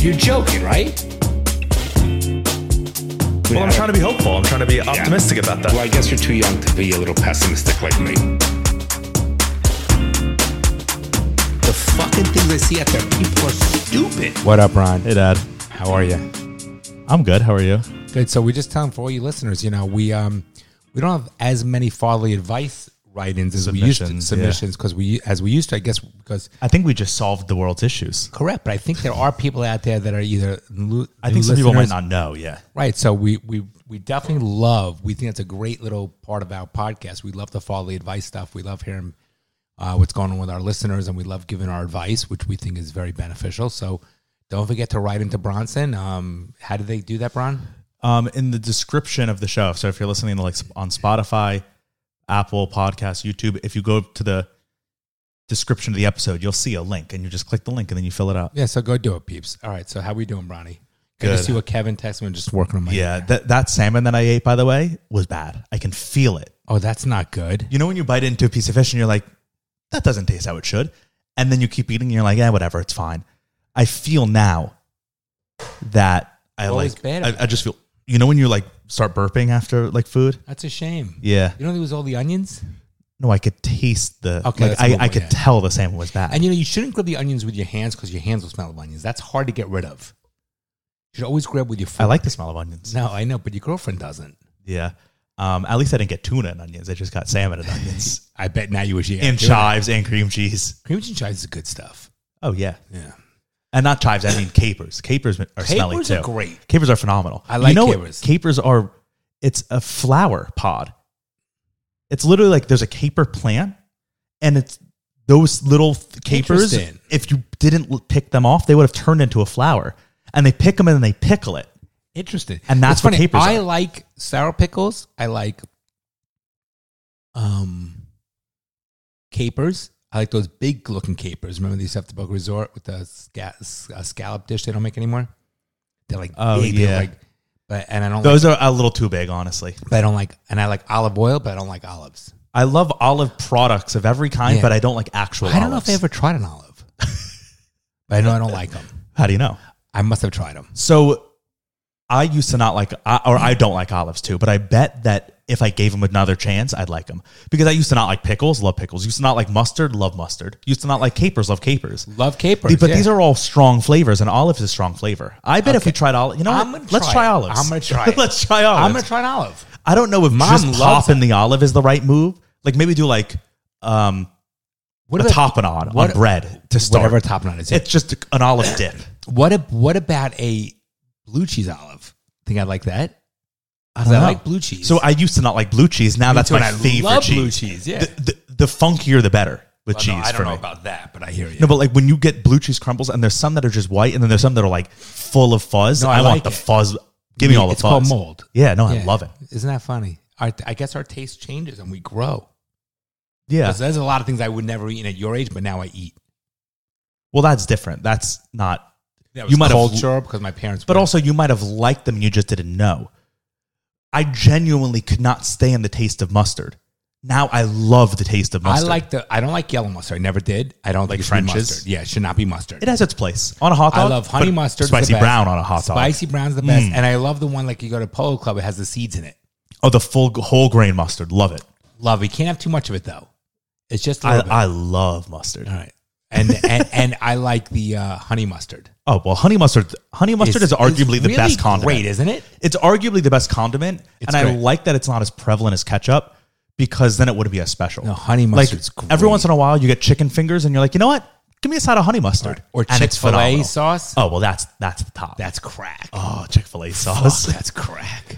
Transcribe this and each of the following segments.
You're joking, right? Well, I'm trying to be hopeful. I'm trying to be optimistic about that. Well, I guess you're too young to be a little pessimistic like me. The fucking things I see out there, people are stupid. What up, Ron? Hey, Dad. How are you? I'm good. How are you? Good. So we just telling for all you listeners, we don't have as many fatherly advice write-ins as we used to, submissions because we used to, I guess, because I think we just solved the world's issues. correct. But I think there are people out there that are either I think some people might not know. Yeah. right. So we definitely love. We think it's a great little part of our podcast. We love the fatherly advice stuff. We love hearing what's going on with our listeners, and we love giving our advice, which we think is very beneficial. So don't forget to write into Bronson. How do they do that, Bron? In the description of the show. So if you're listening to on Spotify, Apple Podcasts, YouTube, if you go to the description of the episode, you'll see a link, and you just click the link, and then you fill it out. Yeah, so go do it, peeps. All right, so how we doing, Bronny? Good. I just see what Kevin texted me. I'm just working on my that salmon that I ate, by the way, was bad. I can feel it. Oh, that's not good. You know when you bite into a piece of fish, and you're like, that doesn't taste how it should, and then you keep eating, and you're like, yeah, whatever, it's fine. I feel now that I just feel, when you start burping after food? That's a shame. Yeah. You don't think it was all the onions? No, I could taste the, Okay, I could tell the salmon was bad. And you shouldn't grab the onions with your hands because your hands will smell of onions. That's hard to get rid of. You should always grab with your fork. I like the smell of onions. No, I know, but your girlfriend doesn't. Yeah. At least I didn't get tuna and onions. I just got salmon and onions. I bet now you wish you had and chives and cream cheese. Cream cheese and chives is good stuff. Oh, yeah. Yeah. And not chives, I mean capers. Capers are smelly too. Capers are great. Capers are phenomenal. I like capers. Capers are, it's a flower pod. It's literally there's a caper plant, and it's those little capers. If you didn't pick them off, they would have turned into a flower. And they pick them and then they pickle it. Interesting. And that's what capers are. I like sour pickles. I like capers. I like those big looking capers. Remember they used to have the Boca Resort with the scallop dish they don't make anymore? They're big. Yeah. And I don't those are a little too big, honestly. But I don't like, and I like olive oil, but I don't like olives. I love olive products of every kind, but I don't like actual olives. I don't know if I ever tried an olive. But I know I don't like them. How do you know? I must have tried them. So I used to not like, or I don't like olives too, but I bet that if I gave them another chance, I'd like them. Because I used to not like pickles, love pickles. Used to not like mustard, love mustard. Used to not like capers, love capers. Love capers, But these are all strong flavors, and olive is a strong flavor. I bet if we tried olive, let's try olives. I'm going to try it. Let's try olives. I'm going to try an olive. I don't know if just popping the olive is the right move. Maybe do a tapenade on bread to start. Whatever tapenade is. It's just an olive dip. What about a blue cheese olive? Think I'd like that? I like blue cheese. So I used to not like blue cheese. Now that's my favorite love cheese. Blue cheese, yeah. The funkier, the better with cheese. I don't know about that, but I hear you. No, but when you get blue cheese crumbles, and there's some that are just white, and then there's some that are full of fuzz. No, I want the fuzz. Give me all the fuzz. It's called mold. Yeah, no, I love it. Isn't that funny? I guess our taste changes and we grow. Yeah. There's a lot of things I would never eat at your age, but now I eat. Well, that's different. That's not. That was culture because my parents. But also, you might have liked them and you just didn't know. I genuinely could not stand the taste of mustard. Now I love the taste of mustard. I don't like yellow mustard. I never did. I don't like French's. mustard. Yeah, it should not be mustard. It has its place on a hot dog. I love honey mustard. Spicy brown on a hot dog. Spicy brown's the best, and I love the one you go to Polo Club. It has the seeds in it. Oh, the full whole grain mustard. Love it. Love it. You can't have too much of it though. It's just a little bit. I love mustard. All right. And I like the honey mustard. Oh, well, honey mustard is arguably the best condiment. Great, isn't it? It's arguably the best condiment, and I like that it's not as prevalent as ketchup because then it wouldn't be as special. No, honey mustard's great. Every once in a while, you get chicken fingers, and you're like, you know what? Give me a side of honey mustard. Or Chick-fil-A sauce. Oh, well, that's the top. That's crack. Oh, Chick-fil-A sauce. That's crack.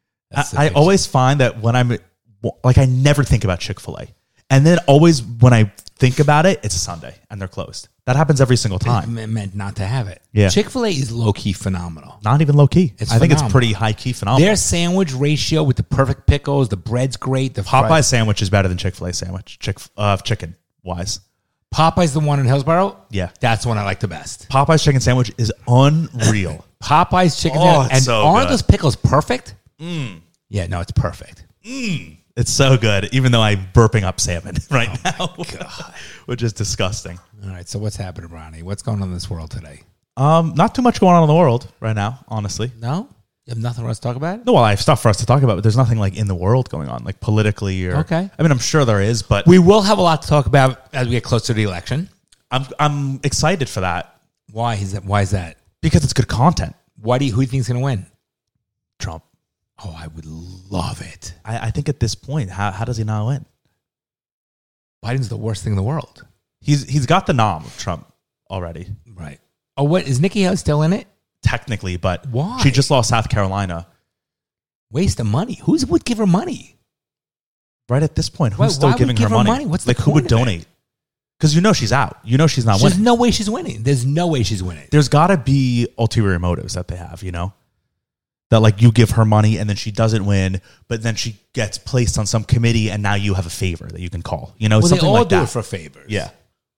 I always find that when I'm I never think about Chick-fil-A. And then always when I think about it, it's a Sunday and they're closed. That happens every single time. It meant not to have it. Yeah. Chick-fil-A is low-key phenomenal. Not even low-key. I think it's pretty high-key phenomenal. Their sandwich ratio with the perfect pickles, the bread's great. The Popeye sandwich is better than Chick-fil-A sandwich, chicken-wise. Popeye's the one in Hillsborough? Yeah. That's the one I like the best. Popeye's chicken sandwich is unreal. Popeye's chicken sandwich. And so aren't good. those pickles perfect? Yeah, no, it's perfect. It's so good, even though I'm burping up salmon right now, God. Which is disgusting. All right, so what's happening, Ronnie? What's going on in this world today? Not too much going on in the world right now, honestly. No? You have nothing for us to talk about? No, well, I have stuff for us to talk about, but there's nothing like in the world going on, like politically or. Okay. I mean, I'm sure there is, but We will have a lot to talk about as we get closer to the election. I'm excited for that Why is that? Why is that? because it's good content. Who do you think is going to win? Trump. Oh, I would love it. I think at this point, how does he not win? Biden's the worst thing in the world. He's got the nom of Trump already, Right. Oh, what is Nikki Haley still in it? technically, but Why? she just lost South Carolina. Waste of money. Who would give her money? Right at this point, Why who's still would giving give her her money? money? What's the like who point would of it? donate? Because she's out. She's not There's winning. no way she's winning. There's no way she's winning. There's got to be ulterior motives that they have. That like you give her money and then she doesn't win, but then she gets placed on some committee and now you have a favor that you can call. Well, something they all like do that. it for favors. Yeah,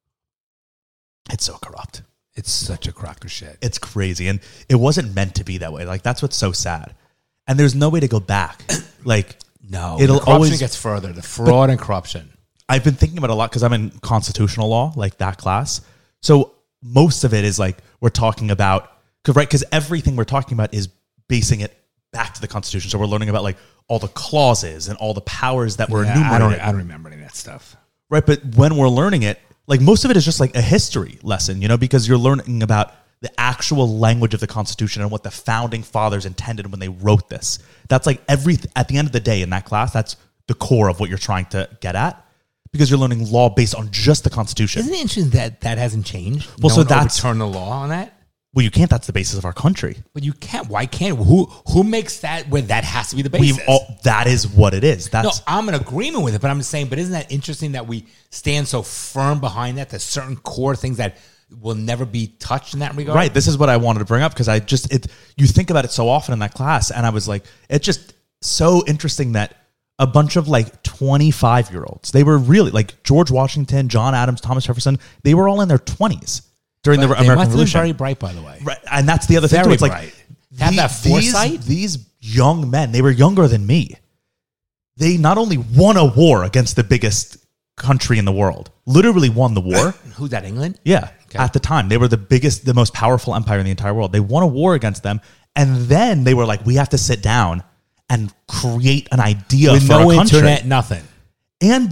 it's so corrupt. It's such a crock of shit. It's crazy, and it wasn't meant to be that way. Like that's what's so sad. And there's no way to go back. Like No, it'll the corruption always gets further. The fraud and corruption. I've been thinking about it a lot because I'm in constitutional law, like that class. So most of it is like we're talking about, because everything we're talking about is basing it back to the Constitution. So we're learning about like all the clauses and all the powers that were enumerated. I don't remember any of that stuff. Right, but when we're learning it, like most of it is just like a history lesson, because you're learning about the actual language of the Constitution and what the founding fathers intended when they wrote this. That's like at the end of the day in that class, that's the core of what you're trying to get at, because you're learning law based on just the Constitution. Isn't it interesting that that hasn't changed? Well, so one that's- overturn the law on that. Well, you can't. That's the basis of our country. But you can't. Why can't? Who makes that where that has to be the basis? That is what it is. No, That's I'm in agreement with it, but I'm just saying. But isn't that interesting that we stand so firm behind that? There's certain core things that will never be touched in that regard. right. This is what I wanted to bring up because you think about it so often in that class, and I was like, it's just so interesting that a bunch of like 25-year-olds, they were really like George Washington, John Adams, Thomas Jefferson, they were all in their 20s during the They American must have been Revolution. very bright, by the way. Right, and that's the other thing too. Very It's like bright. To have that foresight? These young men, they were younger than me. They not only won a war against the biggest country in the world, literally won the war. Who's that? England? Yeah. Okay. At the time, they were the most powerful empire in the entire world. They won a war against them, and then they were like, we have to sit down and create an idea With for no our country. internet, nothing. And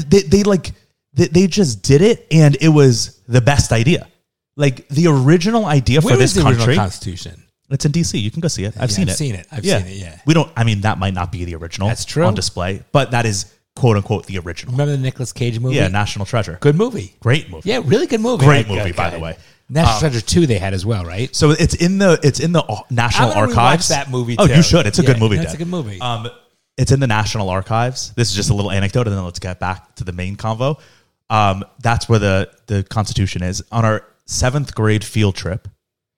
they just did it, and it was the best idea. Like the original idea Where for this is the original country. Constitution? It's in DC. You can go see it. I've seen it. I've seen it. I've seen it, yeah. We don't. I mean, that might not be the original. That's true. On display, but that is quote unquote the original. Remember the Nicolas Cage movie? Yeah, National Treasure. Good movie. Great movie. Yeah, really good movie. Great movie, by the way. National Treasure 2 they had as well, right? So it's in the National I'm gonna Archives. rewatch that movie, Oh, too. you should. It's a good Yeah, movie. that's Dad. a good movie. It's in the National Archives. This is just a little anecdote, and then let's get back to the main convo. That's where the Constitution is. On our 7th grade field trip,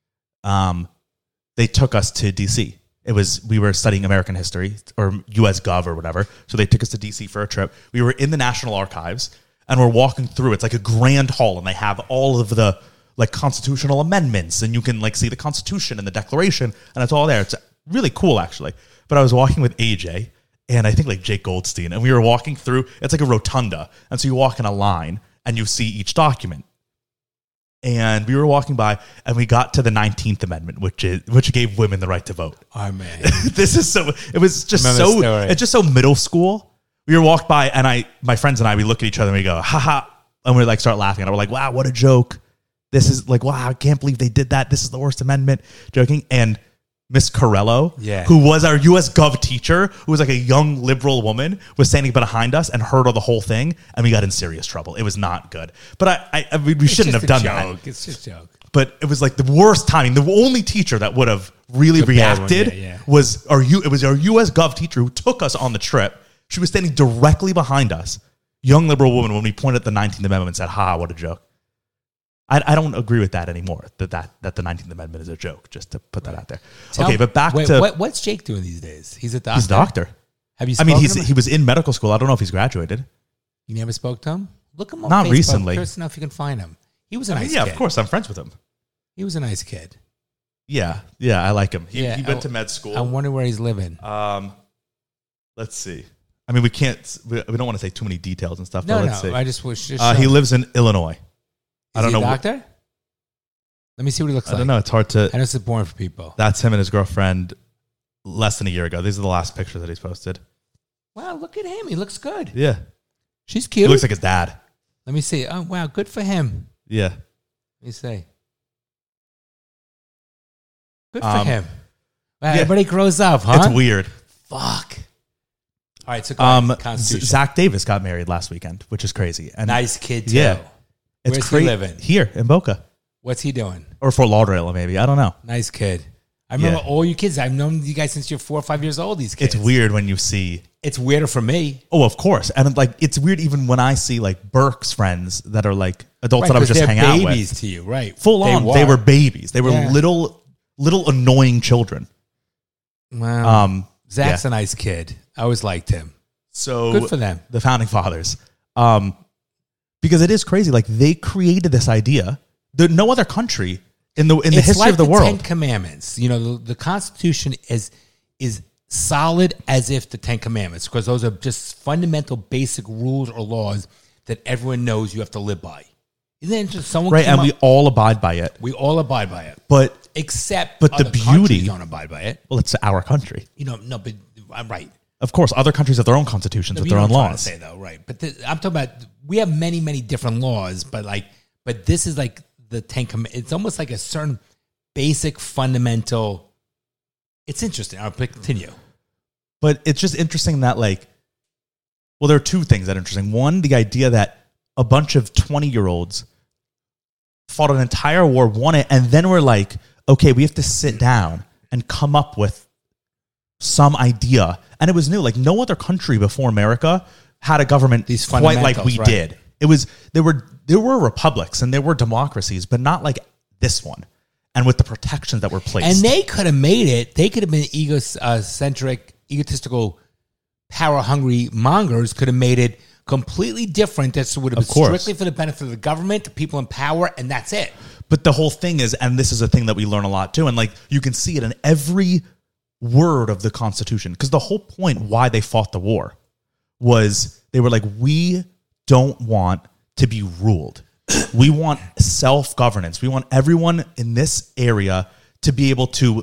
they took us to DC. We were studying American history or US Gov or whatever. So they took us to DC for a trip. We were in the National Archives and we're walking through. It's like a grand hall, and they have all of the like constitutional amendments, and you can like see the Constitution and the Declaration, and it's all there. It's really cool actually. But I was walking with AJ and I think like Jake Goldstein, and we were walking through. It's like a rotunda, and so you walk in a line and you see each document. And we were walking by, and we got to the 19th Amendment, which gave women the right to vote. Oh, man. This is so. It was just Remember the so. story. It's just so middle school. We were walked by, and my friends and I, we look at each other and we go, "Ha ha," and we like start laughing, and we're like, "Wow, what a joke! This is like, wow, I can't believe they did that. This is the worst amendment." Joking, and Miss Corello, Yeah. who was our U.S. Gov teacher, who was like a young liberal woman, was standing behind us and heard of the whole thing, and we got in serious trouble. It was not good. But we shouldn't have done that. It's just a joke. But it was like the worst timing. The only teacher that would have really The bad one, reacted yeah. was our U.S. Gov teacher who took us on the trip. She was standing directly behind us, young liberal woman, when we pointed at the 19th Amendment and said, "Ha, what a joke." I don't agree with that anymore. That the 19th Amendment is a joke. Just to put that out there. But back to what's Jake doing these days? He's a doctor. he's a doctor. Have you? I mean, spoken to him? he was in medical school. I don't know if he's graduated. You never spoke to him? Look him up. Not on Facebook. recently. Curious to know if you can find him. He was a nice Yeah, kid. of course, I'm friends with him. He was a nice kid. Yeah, I like him. He Yeah, went to med school. I wonder where he's living. Let's see. I mean, we don't want to say too many details and stuff. No, but let's see. I just wish. He lives in Illinois. I don't Is he know. a doctor? Let me see what he looks like. I don't know. It's hard to. I know it's boring for people. That's him and his girlfriend less than a year ago. These are the last pictures that he's posted. Wow, look at him. He looks good. Yeah. She's cute. He looks like his dad. Let me see. Oh, wow. Good for him. Yeah. Let me see. Good for him. Wow, yeah. Everybody grows up, huh? It's weird. Fuck. All right, so go ahead. Constitution. Zach Davis got married last weekend, which is crazy. And Nice kid, too. Yeah. It's Where's crazy. he living? Here in Boca. What's he doing? Or Fort Lauderdale, maybe. I don't know. Nice kid. I remember Yeah. all you kids. I've known you guys since you're 4 or 5 years old, these kids. It's weird when you see. It's weirder for me. Oh, of course. And like, it's weird even when I see like Burke's friends that are like adults Right, that I would 'cause just they're hang out with. babies to you, right? Full on. They were babies. They were Yeah. little annoying children. Wow. Zach's yeah. a nice kid. I always liked him. So Good for them. The founding fathers. Because it is crazy. Like they created this idea that no other country in the history like of the Ten world. Commandments. You know, the Constitution is solid as if the 10 Commandments, because those are just fundamental, basic rules or laws that everyone knows you have to live by. And then just someone Right, came and up, we all abide by it. we all abide by it, But except the other beauty- countries don't abide by it. well, it's our country. You know, no, but I'm right. Of course, other countries have their own constitutions with You their know own what I'm trying laws. to say, though, right? But I'm talking about we have many, many different laws, but this is like the 10 Commandments. It's almost like a certain basic, fundamental. It's interesting. I'll continue. But it's just interesting that like, well, there are two things that are interesting. One, the idea that a bunch of 20-year-olds fought an entire war, won it, and then we're like, okay, we have to sit down and come up with some idea. And it was new. Like no other country before America had a government These quite like fundamentals, we right. did. It was there were republics and there were democracies, but not like this one. And with the protections that were placed. And they could have made it. They could have been egocentric, egotistical, power-hungry mongers. Could have made it completely different. That would have Of been course. strictly for the benefit of the government, the people in power, and that's it. But the whole thing is, and this is a thing that we learn a lot too, and like you can see it in every word of the Constitution, because the whole point why they fought the war was they were like, we don't want to be ruled. We want self-governance. We want everyone in this area to be able to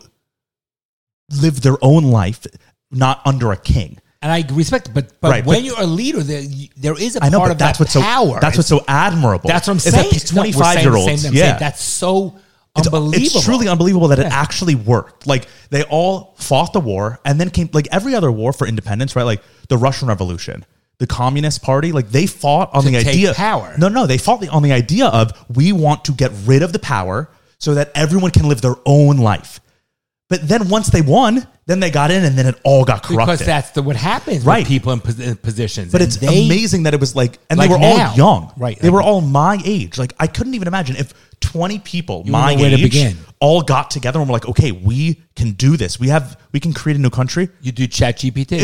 live their own life, not under a king. And I respect it, but Right, when but- you're a leader, there is a I know, part but of that's that what's power. so that's what's so admirable. That's what I'm Is saying. that these No, we're saying the 25-year-olds, same thing. I'm yeah, saying that's so unbelievable. It's truly unbelievable that it actually worked. Like they all fought the war and then came like every other war for independence, right? Like the Russian Revolution, the Communist Party, like they fought on To the take idea power. No, they fought on the idea of we want to get rid of the power so that everyone can live their own life. But then once they won, then they got in and then it all got corrupted. Because that's what happens Right. with people in positions. But And it's they- amazing that it was like, and Like they were now. all young. Right. They were all my age. Like, I couldn't even imagine if 20 people You my wouldn't know where to age begin. all got together and were like, okay, we can do this. We can create a new country. You do chat GPT.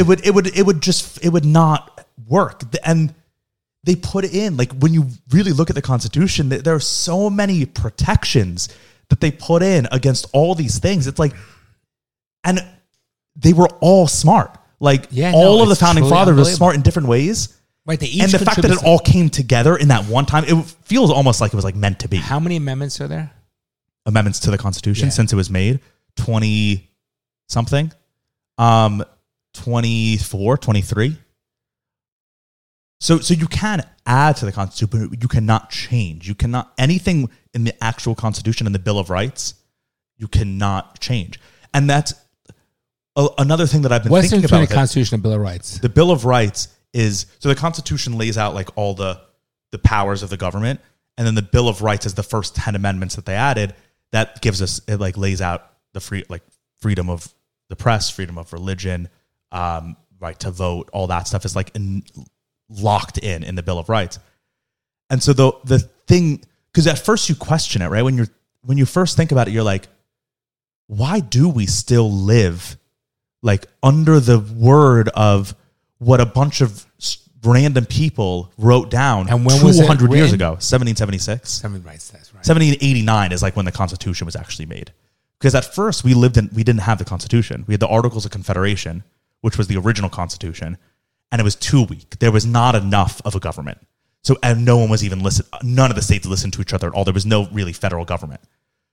It would not work. And they put it in, like, when you really look at the Constitution, there are so many protections that they put in against all these things. It's like, and they were all smart. Like Yeah, all no, of the it's founding truly fathers were unbelievable. smart in different ways. Right. They each And the fact that it contribute all came together in that one time, it feels almost like it was like meant to be. How many amendments are there? Amendments to the Constitution Yeah. since it was made, 20 something, 24, 23. So you can add to the Constitution, but you cannot change. You cannot, anything in the actual Constitution and the Bill of Rights, you cannot change. And that's another thing that I've been What's the thinking difference between about. the Constitution and Bill of Rights? The Bill of Rights is, so the Constitution lays out like all the powers of the government, and then the Bill of Rights is the first 10 amendments that they added that gives us, it like lays out the freedom of the press, freedom of religion, right to vote, all that stuff is like locked in the Bill of Rights. And so the thing, because at first you question it, right? When you first think about it, you're like, why do we still live like under the word of what a bunch of random people wrote down And when was it 200 years written? ago, 1776? Right, that's right. 1789 is like when the Constitution was actually made. Because at first we didn't have the Constitution. We had the Articles of Confederation, which was the original Constitution, and it was too weak. There was not enough of a government. So, and no one was even none of the states listened to each other at all. There was no really federal government.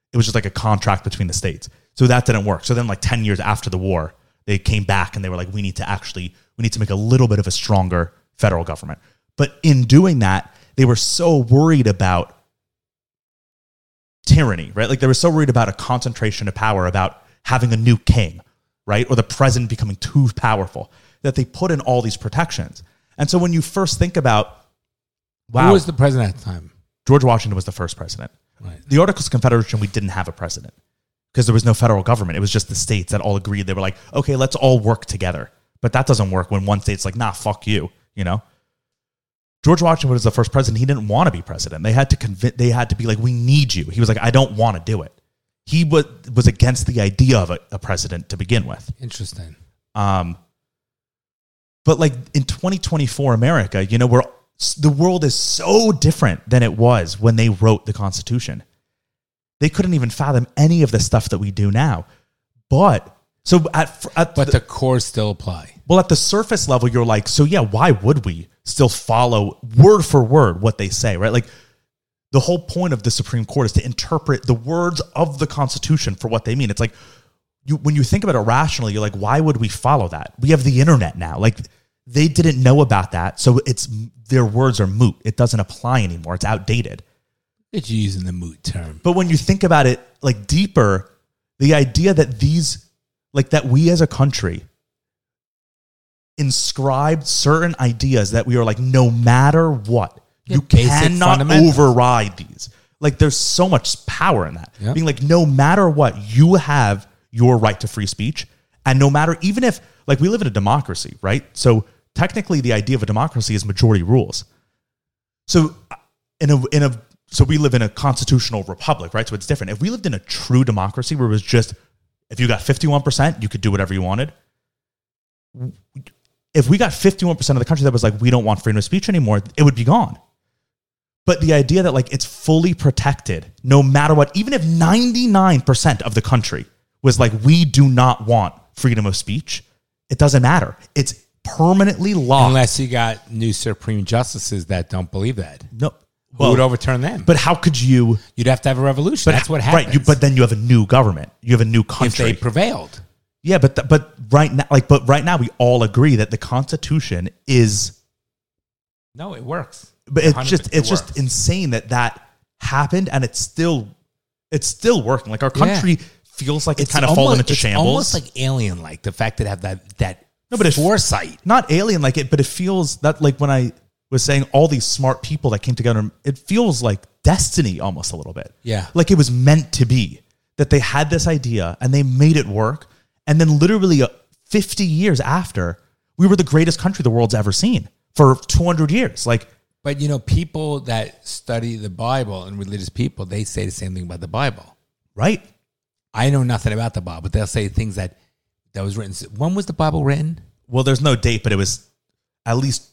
It was just like a contract between the states. So that didn't work. So then like 10 years after the war, they came back and they were like, we need to make a little bit of a stronger federal government. But in doing that, they were so worried about tyranny, right? Like they were so worried about a concentration of power, about having a new king, right? Or the president becoming too powerful, that they put in all these protections. And so when you first think about, who was the president at the time? George Washington was the first president. Right. The Articles of Confederation, we didn't have a president because there was no federal government. It was just the states that all agreed. They were like, okay, let's all work together. But that doesn't work when one state's like, nah, fuck you, you know? George Washington was the first president. He didn't want to be president. They had to be like, we need you. He was like, I don't want to do it. He was against the idea of a president to begin with. Interesting. But like in 2024 America, you know, the world is so different than it was when they wrote the Constitution. They couldn't even fathom any of the stuff that we do now. But the core still apply. Well, at the surface level, you're like, so yeah, why would we still follow word for word what they say, right? Like the whole point of the Supreme Court is to interpret the words of the Constitution for what they mean. It's like when you think about it rationally, you're like, why would we follow that? We have the internet now. Like they didn't know about that, so their words are moot. It doesn't apply anymore. It's outdated. It's using the moot term. But when you think about it like deeper, the idea that that we as a country inscribed certain ideas that we are like, no matter what, you cannot override these. Like there's so much power in that. Yep. Being like, no matter what, you have your right to free speech. And no matter, even if, like we live in a democracy, right? So technically the idea of a democracy is majority rules. So so we live in a constitutional republic, right? So it's different. If we lived in a true democracy where it was just, if you got 51%, you could do whatever you wanted. If we got 51% of the country that was like, we don't want freedom of speech anymore, it would be gone. But the idea that like it's fully protected no matter what, even if 99% of the country was like, we do not want freedom of speech, it doesn't matter. It's permanently locked. Unless you got new Supreme Justices that don't believe that. No. Who would overturn them? But how could you? You'd have to have a revolution. That's what happens. Right. But then you have a new government. You have a new country. If they prevailed. Yeah, but right now we all agree that the Constitution is. No, it works. But it's just insane that happened, and it's still working. Like our country feels like it's kind of fallen into shambles. Almost like alien-like, the fact that it have that foresight. Not alien-like it, but it feels that like when I was saying all these smart people that came together, it feels like destiny almost a little bit. Yeah. Like it was meant to be, that they had this idea and they made it work. And then literally 50 years after, we were the greatest country the world's ever seen for 200 years. But you know, people that study the Bible and religious people, they say the same thing about the Bible. Right. I know nothing about the Bible, but they'll say things that was written. When was the Bible written? Well, there's no date, but it was at least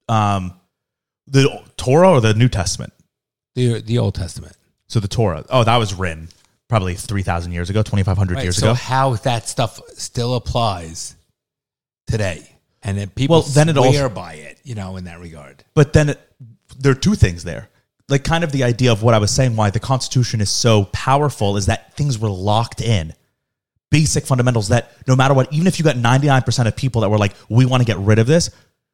the Torah or the New Testament? The Old Testament. So the Torah. Oh, that was written probably 3,000 years ago, 2,500 years ago. So how that stuff still applies today. And then people swear by it, you know, in that regard. But then there are two things there. Like kind of the idea of what I was saying, why the Constitution is so powerful is that things were locked in. Basic fundamentals that no matter what, even if you got 99% of people that were like, we want to get rid of this,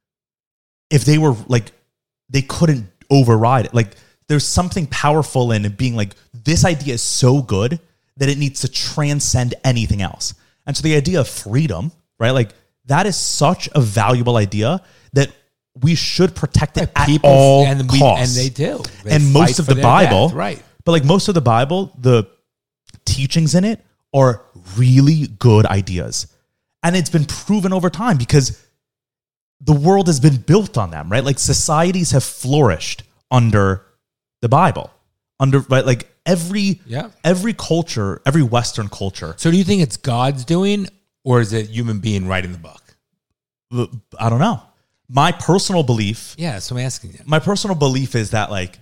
if they were like, they couldn't override it. Like there's something powerful in it being like, this idea is so good that it needs to transcend anything else. And so the idea of freedom, right? Like that is such a valuable idea that we should protect it at all costs. And they do. And most of the Bible, death, right? But like most of the Bible, the teachings in it are really good ideas. And it's been proven over time because the world has been built on them, right? Like societies have flourished under the Bible, right? Like every culture, every Western culture. So do you think it's God's doing or is it human being writing the book? I don't know. My personal belief. Yeah, so I'm asking you. My personal belief is that like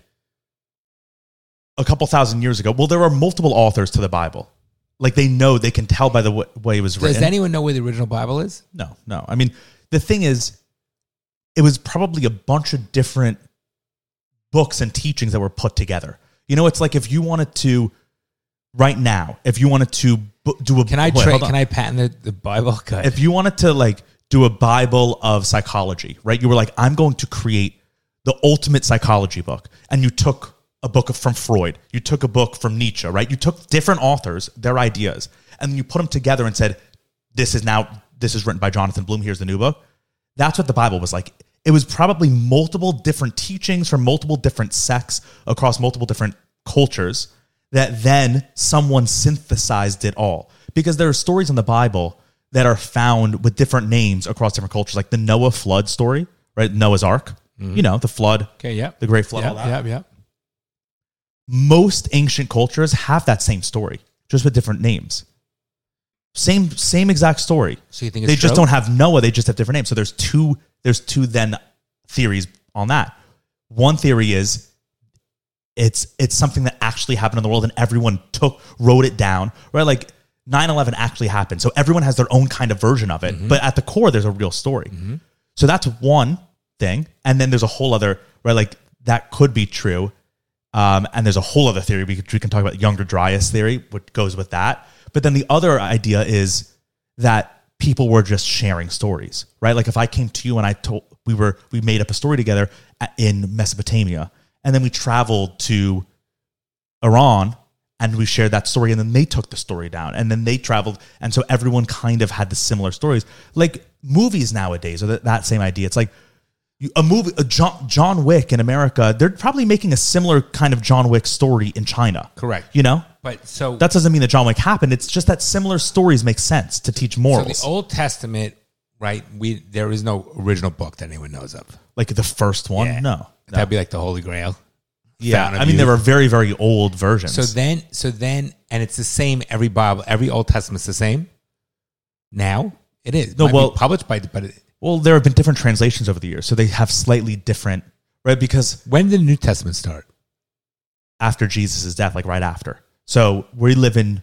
a couple thousand years ago, well, there are multiple authors to the Bible. Like they can tell by the way it was written. Does anyone know where the original Bible is? No. I mean, the thing is, it was probably a bunch of different books and teachings that were put together. You know, it's like if you wanted to right now, if you wanted to do a... Can I patent the Bible? Good. If you wanted to like do a Bible of psychology, right? You were like, I'm going to create the ultimate psychology book. And you took a book from Freud. You took a book from Nietzsche, right? You took different authors, their ideas, and you put them together and said, this is written by Jonathan Bloom. Here's the new book. That's what the Bible was like. It was probably multiple different teachings from multiple different sects across multiple different cultures that then someone synthesized it all. Because there are stories in the Bible that are found with different names across different cultures, like the Noah flood story, right? Noah's Ark, you know, the flood, the great flood, all that. Most ancient cultures have that same story, just with different names. Same exact story. So you think they just don't have Noah, they just have different names. So there's two then theories on that. One theory is it's something that actually happened in the world and everyone wrote it down, right? Like 9/11 actually happened. So everyone has their own kind of version of it. But at the core, there's a real story. So that's one thing. And then there's a whole other, right? Like that could be true. And there's a whole other theory. We can talk about Younger Dryas theory, which goes with that. But then the other idea is that people were just sharing stories, right? Like if I came to you and we made up a story together in Mesopotamia, and then we traveled to Iran and we shared that story, and then they took the story down, and then they traveled, and so everyone kind of had the similar stories. Like movies nowadays are that same idea. It's like a movie, John Wick in America, they're probably making a similar kind of John Wick story in China. Correct. You know? But so that doesn't mean that John Wick happened. It's just that similar stories make sense to teach morals. So the Old Testament, right? There is no original book that anyone knows of. Like the first one? Yeah. No. That'd be like the Holy Grail. Yeah. I mean, there were very, very old versions. So then, and it's the same, every Bible, every Old Testament's the same. Now it is. No, well, published by, well, there have been different translations over the years, so they have slightly different, right? Because when did the New Testament start? After Jesus' death, like right after. So we live in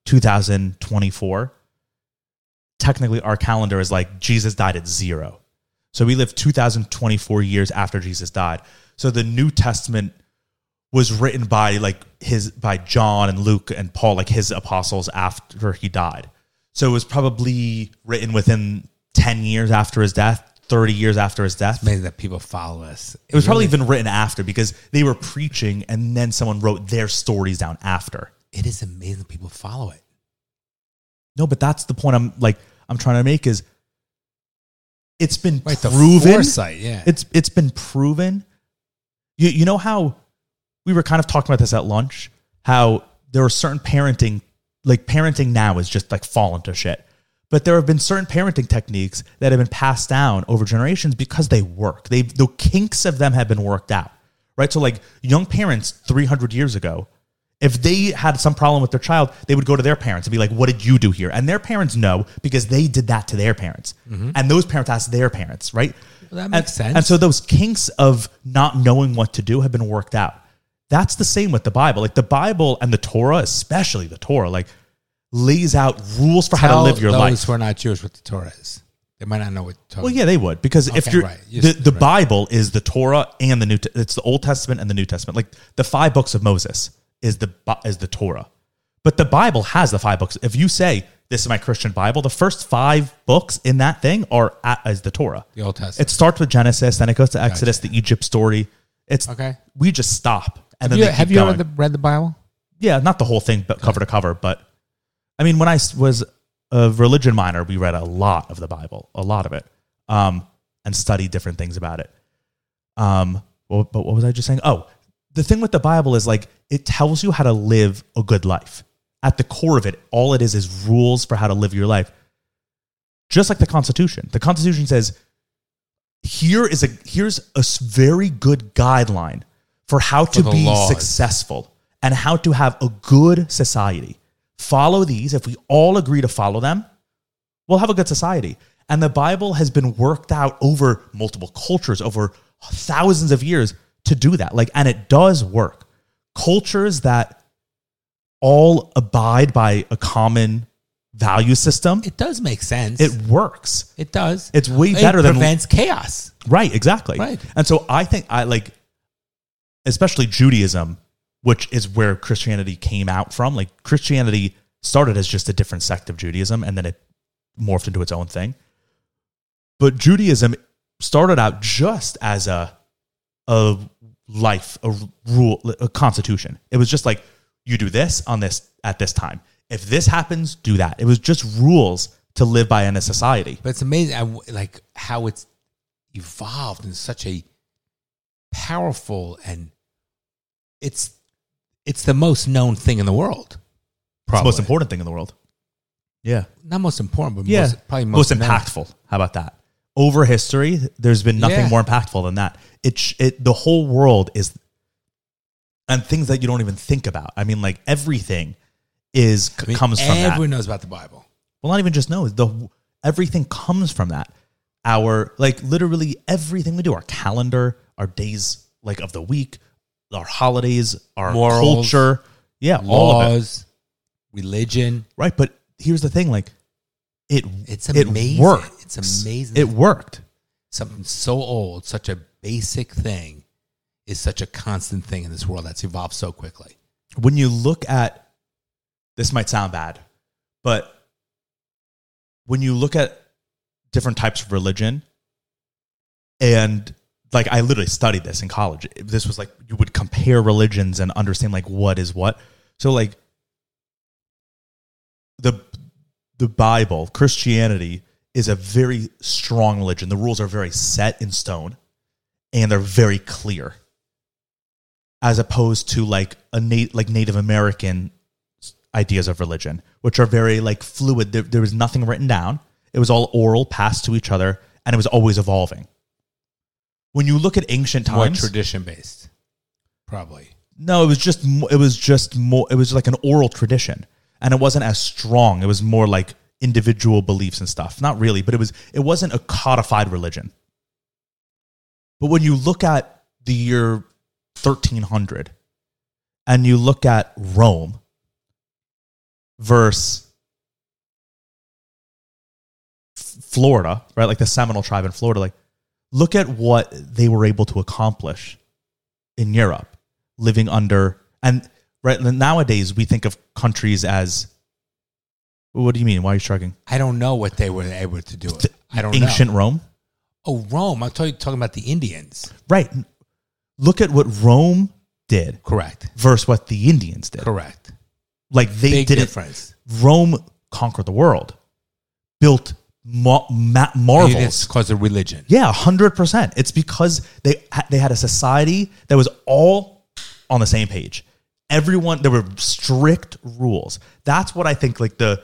2024. Technically, our calendar is like Jesus died at 0. So we live 2024 years after Jesus died. So the New Testament was written by by John and Luke and Paul, like his apostles after he died. So it was probably written within 10 years after his death, 30 years after his death. It's amazing that people follow us. It was probably even written after because they were preaching and then someone wrote their stories down after. It is amazing that people follow it. No, but that's the point I'm trying to make is it's been proven. The foresight, yeah. It's been proven. You know how we were kind of talking about this at lunch, how there are certain parenting, like parenting now is just like fallen to shit. But there have been certain parenting techniques that have been passed down over generations because they work. The kinks of them have been worked out, right? So like young parents 300 years ago, if they had some problem with their child, they would go to their parents and be like, what did you do here? And their parents know because they did that to their parents. And those parents asked their parents, right? Well, that makes sense. And so those kinks of not knowing what to do have been worked out. That's the same with the Bible. Like the Bible and the Torah, especially the Torah, like lays out rules for how to live your life. Those who are not Jewish what the Torah is. They might not know what Torah is. Well, yeah, they would. Because if you're right. the Bible is the Torah and the it's the Old Testament and the New Testament. Like the 5 books of Moses is the Torah. But the Bible has the 5 books. If you say, this is my Christian Bible, the first 5 books in that thing is the Torah. The Old Testament. It starts with Genesis, then it goes to Exodus, the Egypt story. It's okay. We just stop. And have you ever read the Bible? Yeah, not the whole thing, but cover to cover. But I mean, when I was a religion minor, we read a lot of the Bible, a lot of it, and studied different things about it. But what was I just saying? Oh, the thing with the Bible is like it tells you how to live a good life. At the core of it, all it is rules for how to live your life. Just like the Constitution. The Constitution says, here's a very good guideline for how to be successful and how to have a good society. Follow these. If we all agree to follow them, we'll have a good society. And the Bible has been worked out over multiple cultures, over thousands of years to do that. And it does work. Cultures that all abide by a common value system. It does make sense. It works. It does. It's way better than... It prevents chaos. Right, exactly. Right. And so I think especially Judaism, which is where Christianity came out from. Like Christianity started as just a different sect of Judaism, and then it morphed into its own thing. But Judaism started out just as a life, a rule, a constitution. It was just like, you do this on this at this time. If this happens, do that. It was just rules to live by in a society. But it's amazing, like how it's evolved in such a powerful, and it's the most known thing in the world. It's the most important thing in the world. Yeah. Not most important, but Yeah. probably Most known. impactful. How about that? Over history, there's been nothing Yeah. more impactful than that. The whole world is, and things that you don't even think about. I mean, like everything comes from that. Everyone knows about the Bible. Well, not even just knows. Everything comes from that. Literally everything we do, our calendar, our days like of the week, our holidays, our Morals, culture, all of it. Laws, religion. Right, but here's the thing, like It's amazing. It worked. It's amazing. It worked. Something so old, such a basic thing, is such a constant thing in this world that's evolved so quickly. When you look at, this might sound bad, but when you look at different types of religion, and like I literally studied this in college. This was like, you would compare religions and understand like what is what. So like the Bible, Christianity, is a very strong religion. The rules are very set in stone and they're very clear, as opposed to like Native American ideas of religion, which are very like fluid. There was nothing written down. It was all oral, passed to each other, and it was always evolving. When you look at ancient More times, tradition based, probably. no, it was like an oral tradition, and it wasn't as strong. It was more like individual beliefs and stuff. Not really, but it wasn't a codified religion. But when you look at the year 1300 and you look at Rome versus Florida, right? Like the Seminole tribe in Florida, like look at what they were able to accomplish in Europe, living under, and right nowadays we think of countries as, what do you mean? Why are you shrugging? I don't know what they were able to do. I don't know. Ancient Rome? Oh, Rome. I'm talking about the Indians. Right. Look at what Rome did Correct. versus what the Indians did. Correct. Like they Big didn't. difference. Rome conquered the world, built marvels. It's because of religion. Yeah, 100%. It's because they had a society that was all on the same page. Everyone, there were strict rules. That's what I think, like the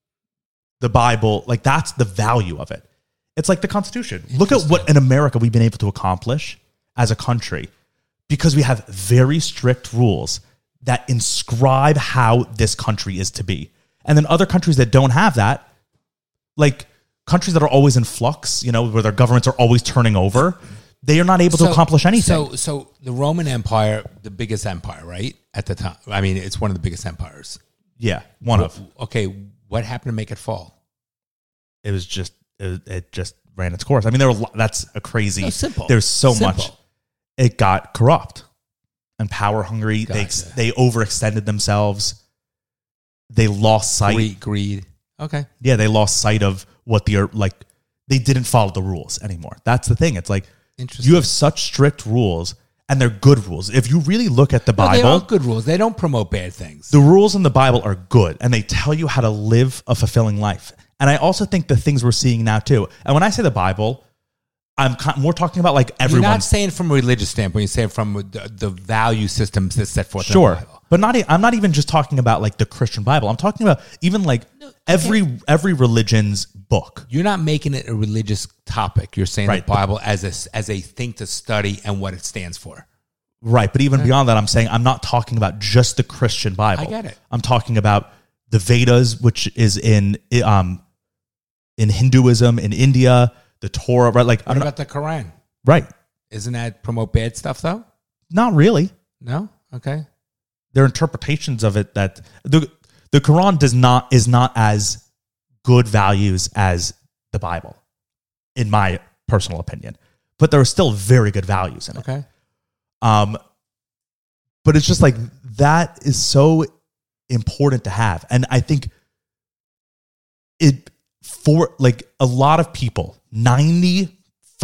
Bible, like that's the value of it. It's like the Constitution. Look at what in America we've been able to accomplish as a country because we have very strict rules that inscribe how this country is to be. And then other countries that don't have that, like countries that are always in flux, you know, where their governments are always turning over, they are not able to accomplish anything. So the Roman Empire, the biggest empire, right? At the time. I mean, it's one of the biggest empires. Yeah, one of. Okay, what happened to make it fall? It was just, it just ran its course. I mean, that's a crazy. No, simple. There's so Simple. much. It got corrupt and power hungry. Gotcha. They overextended themselves. They lost sight. Greed. Okay. Yeah, they lost sight of what they didn't follow the rules anymore. That's the thing. It's like Interesting. you have such strict rules, and they're good rules. If you really look at the No, they Bible, are good rules. They don't promote bad things. the rules in the Bible are good, and they tell you how to live a fulfilling life. And I also think the things we're seeing now too. And when I say the Bible, I'm more talking about like everyone. You're not saying from a religious standpoint. You're saying from the value systems that's set forth in the Bible. But I'm not even just talking about like the Christian Bible. I'm talking about even like every religion's book. You're not making it a religious topic. You're saying Right. the Bible as a thing to study and what it stands for. Right. But even beyond that, I'm saying I'm not talking about just the Christian Bible. I get it. I'm talking about the Vedas, which is in Hinduism, in India, the Torah, right? Like What about the Quran? right. Isn't that promote bad stuff though? Not really. No? Okay. There are interpretations of it that the Quran is not as good values as the Bible, in my personal opinion. But there are still very good values in it. Okay. But it's just like, that is so important to have. And I think for like a lot of people, 95%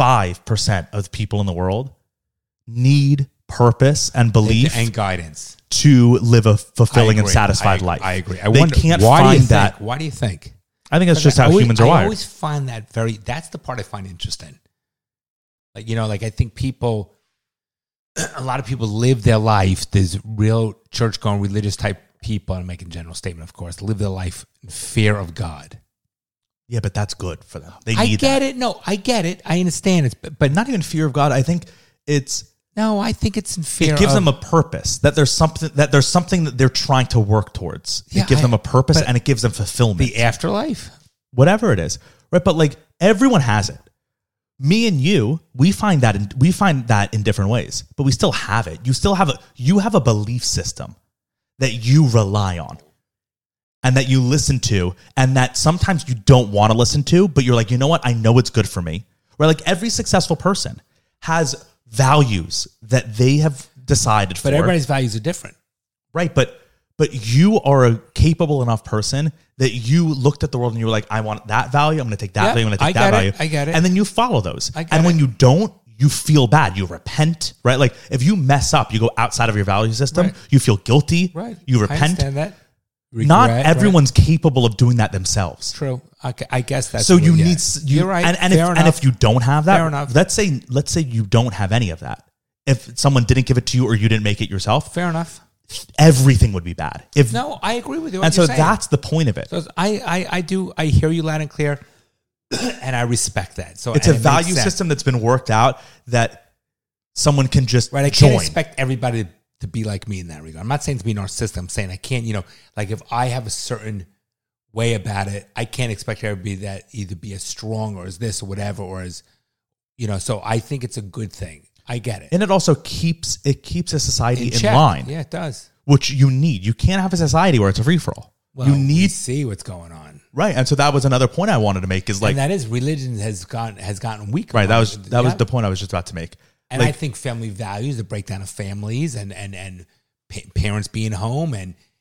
of the people in the world need purpose and belief and guidance to live a fulfilling and satisfied life. I agree. They can't find that. Why do you think? I think that's just how humans are wired. I always find that that's the part I find interesting. Like, like I think a lot of people live their life. There's real church-going, religious type people, I'm making a general statement, of course, live their life in fear of God. Yeah, but that's good for them. They need I get it. No, I get it. I understand it. But not even fear of God. I think it's... No, I think it's in fear. It gives them a purpose, that there's something that they're trying to work towards. Yeah, it gives them a purpose, and it gives them fulfillment. The afterlife? Whatever it is. Right? But like, everyone has it. Me and you, we find that in different ways, but we still have it. You have a belief system that you rely on and that you listen to, and that sometimes you don't want to listen to, but you're like, you know what? I know it's good for me. Right? Like, every successful person has values that they have decided for. But everybody's values are different. Right. But you are a capable enough person that you looked at the world and you were like, I want that value. I'm going to take that value. I'm going to take that value. I get it. And then you follow those. And when you don't, you feel bad. You repent, right? Like, if you mess up, you go outside of your value system, right. You feel guilty. Right. You repent. I understand that. Regret, not everyone's capable of doing that themselves. True. I guess that's so. You need. You're right. And if you don't have that, fair enough. Let's say you don't have any of that. If someone didn't give it to you or you didn't make it yourself, fair enough. Everything would be bad. No, I agree with you. And so that's the point of it. So I hear you loud and clear, and I respect that. So it's a value system that's been worked out that someone can just I join. can't expect everybody to be like me in that regard. I'm not saying to be narcissistic. I'm saying I can't, like if I have a certain way about it, I can't expect everybody that either be as strong or as this or whatever, or as, so I think it's a good thing. I get it. And it also keeps a society in line. Yeah, it does. Which you need. You can't have a society where it's a free-for-all. Well, you need to see what's going on. Right. And so that was another point I wanted to make, is like, and that is religion has gotten weaker. Right. That was the point I was just about to make. And I think family values, the breakdown of families, and parents being home,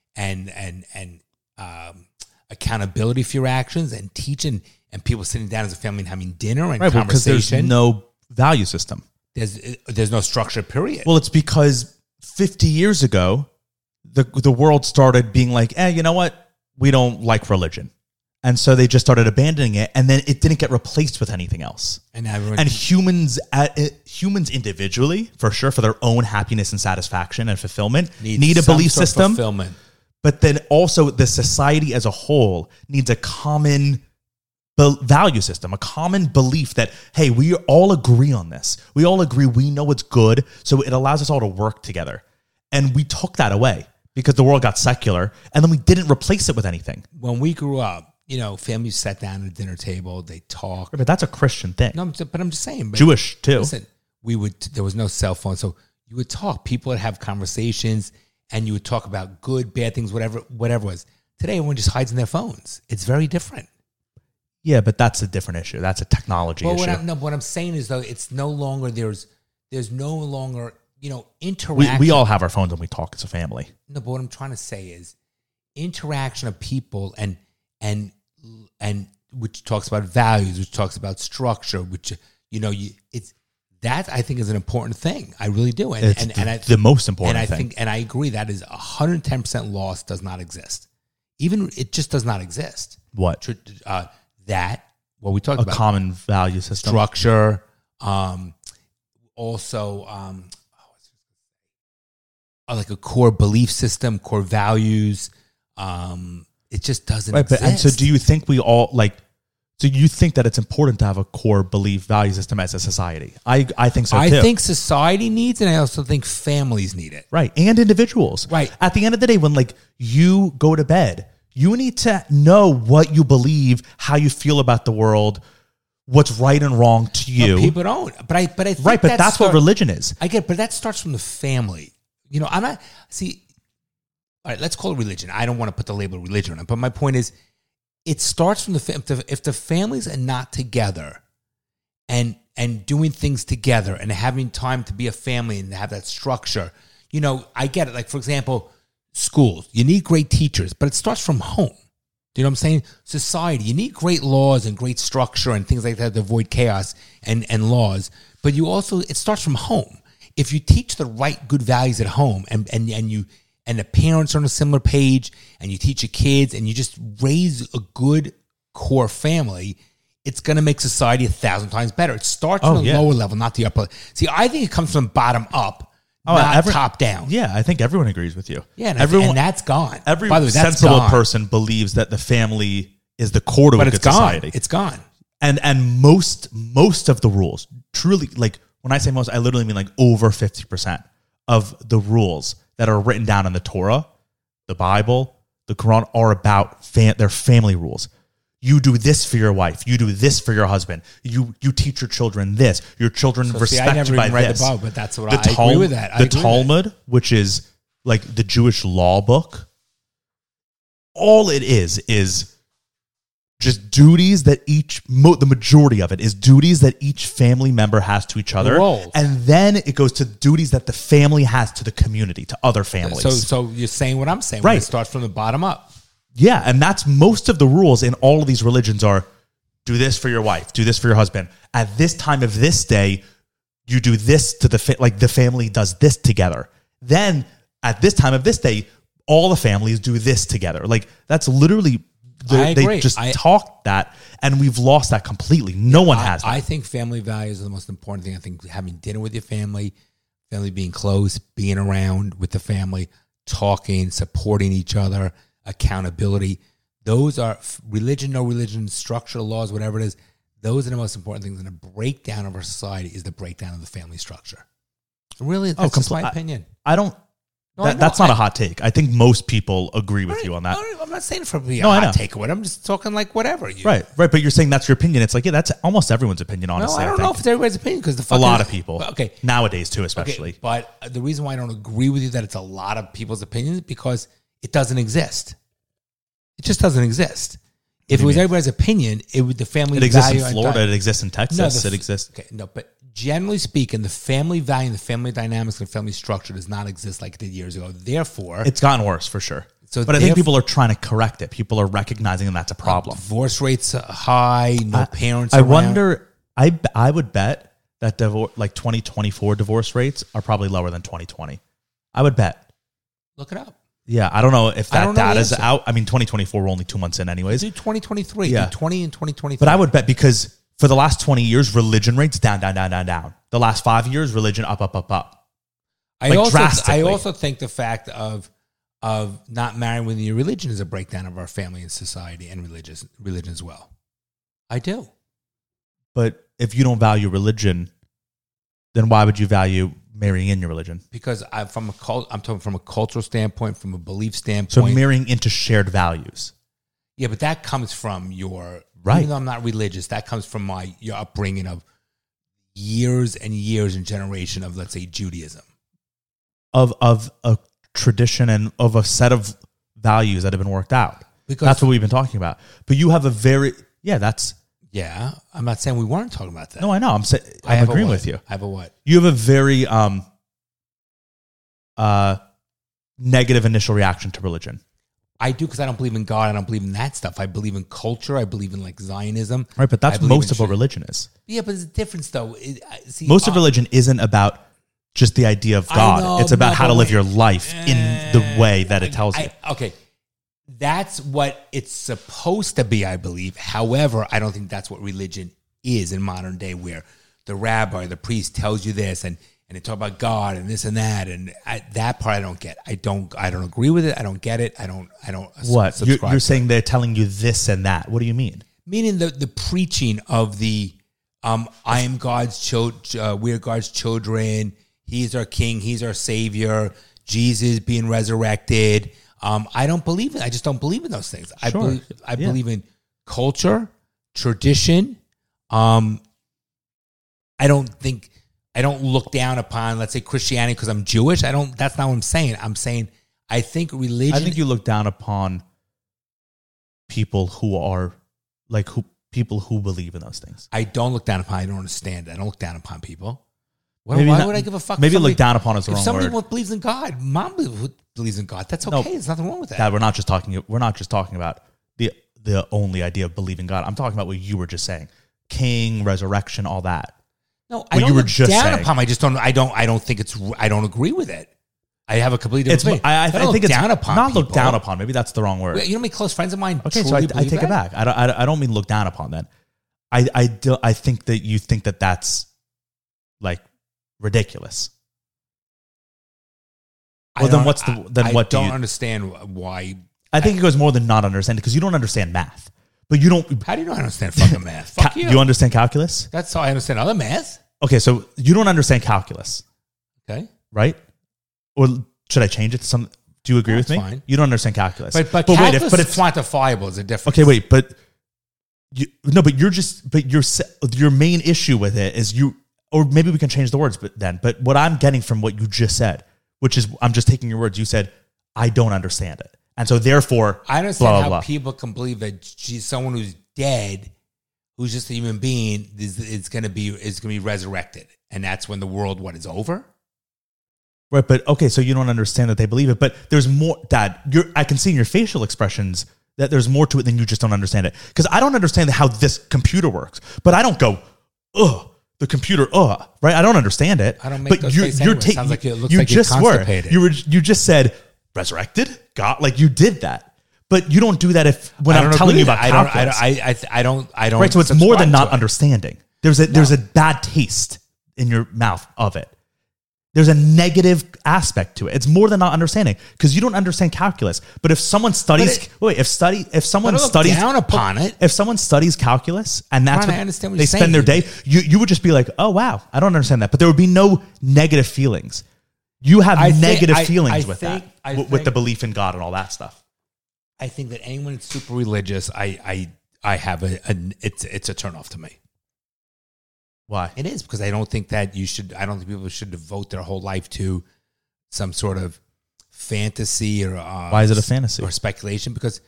and accountability for your actions, and teaching, and people sitting down as a family and having dinner and conversation. Because there's no value system. There's no structure, period. Well, it's because 50 years ago, the world started being like, you know what? We don't like religion. And so they just started abandoning it, and then it didn't get replaced with anything else. And humans individually, for sure, for their own happiness and satisfaction and fulfillment, need a belief system. Fulfillment. But then also the society as a whole needs a common value system, a common belief that, hey, we all agree on this. We all agree. We know it's good. So it allows us all to work together. And we took that away because the world got secular, and then we didn't replace it with anything. When we grew up, families sat down at a dinner table, they talked. But that's a Christian thing. No, but I'm just saying. Jewish too. Listen, there was no cell phone. So you would talk. People would have conversations, and you would talk about good, bad things, whatever it was. Today, everyone just hides in their phones. It's very different. Yeah, but that's a different issue. That's a technology issue. What I'm saying is, though, it's no longer, there's no longer, interaction. We all have our phones when we talk as a family. No, but what I'm trying to say is interaction of people and which talks about values, which talks about structure, which, it's that I think is an important thing. I really do. And the most important thing. And I agree that is 110% lost, does not exist. Even it just does not exist. What? What we talked about. A common value system. Structure. Like a core belief system, core values. It just doesn't exist. And so do you think we all so you think that it's important to have a core belief value system as a society? I think so too. I think society needs it, and I also think families need it. Right. And individuals. Right. At the end of the day, when you go to bed, you need to know what you believe, how you feel about the world, what's right and wrong to you. But people don't. But I think right, but that's what religion is. I get it, but that starts from the family. I'm not, see, all right, let's call it religion. I don't want to put the label religion on it, but my point is, it starts from if the families are not together and doing things together and having time to be a family and have that structure, I get it. Like, for example, schools, you need great teachers, but it starts from home. Do you know what I'm saying? Society, you need great laws and great structure and things like that to avoid chaos and laws. But it starts from home. If you teach the right good values at home and the parents are on a similar page and you teach your kids and you just raise a good core family, it's going to make society 1,000 times better. It starts on the lower level, not the upper. See, I think it comes from bottom up, not top down. Yeah, I think everyone agrees with you. Yeah, and that's gone. Every By the way, that's sensible gone. person believes that the family is the core to a good society. It's gone. And most of the rules, truly, like when I say most, I literally mean like over 50% of the rules that are written down in the Torah, the Bible, the Quran are about their family rules. You do this for your wife. You do this for your husband. You teach your children this. Your children respect you by this. The Bible, but that's what I agree with that. The Talmud, which is like the Jewish law book, all it is just duties that the majority of it is duties that each family member has to each other. Roles. And then it goes to duties that the family has to the community, to other families. So you're saying what I'm saying, right? It starts from the bottom up. Yeah, and that's most of the rules in all of these religions are do this for your wife, do this for your husband. At this time of this day, you do this to the family does this together. Then at this time of this day, all the families do this together. Like that's literally they just talk that, and we've lost that completely. No one has that. I think family values are the most important thing. I think having dinner with your family being close, being around with the family, talking, supporting each other, accountability. Those are religion, no religion, structure, laws, whatever it is. Those are the most important things. And the breakdown of our society is the breakdown of the family structure. Really, that's just my opinion. I don't. That's not a hot take. I think most people agree with you on that. I'm not saying for me a hot take or whatever. I'm just talking like whatever. Right. But you're saying that's your opinion. It's like, yeah, that's almost everyone's opinion, honestly. No, I don't know if it's everybody's opinion because a lot of people. Okay. Nowadays, too, especially. Okay, but the reason why I don't agree with you that it's a lot of people's opinions is because it doesn't exist. It just doesn't exist. If it was everybody's opinion, the family value. It exists in Florida. It exists in Texas. It exists. Okay, no, but generally speaking, the family value, the family dynamics, and the family structure does not exist like it did years ago. Therefore, it's gotten worse for sure. But I think people are trying to correct it. People are recognizing that that's a problem. Divorce rates are high. No parents. I wonder. I would bet that 2024 divorce rates are probably lower than 2020. I would bet. Look it up. Yeah, I don't know if that data is out. I mean, 2024, we're only 2 months in anyways. Do 2023. Yeah. Do 20 and 2023. But I would bet because for the last 20 years, religion rates down. The last 5 years, religion up. I also think the fact of not marrying within your religion is a breakdown of our family and society and religion as well. I do. But if you don't value religion, then why would you value marrying in your religion? Because I'm talking from a cultural standpoint, from a belief standpoint. So marrying into shared values. Yeah, but that comes from your right. Even though I'm not religious, that comes from your upbringing of years and years and generation of, let's say, Judaism, of a tradition and of a set of values that have been worked out. Because that's what we've been talking about. But you have a very Yeah, I'm not saying we weren't talking about that. No, I know. I'm agreeing with you. I have a what? You have a very negative initial reaction to religion. I do because I don't believe in God. I don't believe in that stuff. I believe in culture. I believe in like Zionism. Right, but that's most of what religion is. Yeah, but there's a difference though. Most of religion isn't about just the idea of God. It's about how to live your life in the way that it tells you. Okay. That's what it's supposed to be, I believe. However, I don't think that's what religion is in modern day, where the rabbi, the priest tells you this, and they talk about God and this and that, and that part I don't get. I don't agree with it. I don't get it. I don't. What subscribe you're saying? They're telling you this and that. What do you mean? Meaning the preaching of the I am God's children. We're God's children. He's our King. He's our Savior. Jesus being resurrected. I don't believe in. I just don't believe in those things. I believe in culture, tradition. I don't look down upon, let's say, Christianity because I'm Jewish. That's not what I'm saying. I'm saying I think religion. I think you look down upon people who people who believe in those things. I don't look down upon. I don't understand it. I don't look down upon people. Well, Maybe why not- would I give a fuck? maybe if somebody- look down upon is the if wrong somebody word. believes in God, mom believes in God. That's okay. There's nothing wrong with that. Dad, we're not just talking about the only idea of believing God. I'm talking about what you were just saying. King, resurrection, all that. No, What I don't you were look just down saying. upon. I just don't. I don't think it's. I don't agree with it. I have a completely different. It's, opinion. I don't think look it's down upon. not people. look down upon. Maybe that's the wrong word. You know how many close friends of mine? Okay, so truly I believe take it that? back. I don't mean look down upon that. I think that you think that that's like ridiculous. Well, then what's the then I what do don't you understand why. I think it goes more than not understanding because you don't understand math. But you don't How do you not understand fucking math? Fuck you. you understand calculus? That's how I understand other math. Okay, so you don't understand calculus, Okay, right? Or should I change it to some? Do you agree No, with me? it's fine. You don't understand calculus. but wait, calculus if is quantifiable is a difference. okay, wait, but your main issue with it is you, or maybe we can change the words. But what I'm getting from what you just said, which is I'm just taking your words. You said I don't understand it, and so therefore I understand blah, how blah. people can believe that she's someone who's dead, who's just a human being, is going to be resurrected, and that's when the world is over. Right, but okay, so you don't understand that they believe it, but there's more. Dad, I can see in your facial expressions that there's more to it than you just don't understand it. Because I don't understand how this computer works, but I don't go, ugh, the computer, right? I don't understand it. I don't make those faces anyway. It sounds like it looks like you're constipated. You just said resurrected, God, like you did that, but you don't do that when I'm telling you about calculus. I don't. Right, so it's more than subscribe not to it. understanding. There's a bad taste in your mouth of it. There's a negative aspect to it. It's more than not understanding because you don't understand calculus. But if someone studies, if someone studies down upon it, if someone studies calculus and that's Ron, I what understand what they you're spend their day, you would just be like, oh wow, I don't understand that. But there would be no negative feelings. You have negative feelings with the belief in God and all that stuff. I think that anyone that's super religious, I have it's a turnoff to me. Why? It is because I don't think that you should. I don't think people should devote their whole life to some sort of fantasy or why is it a fantasy or speculation? Because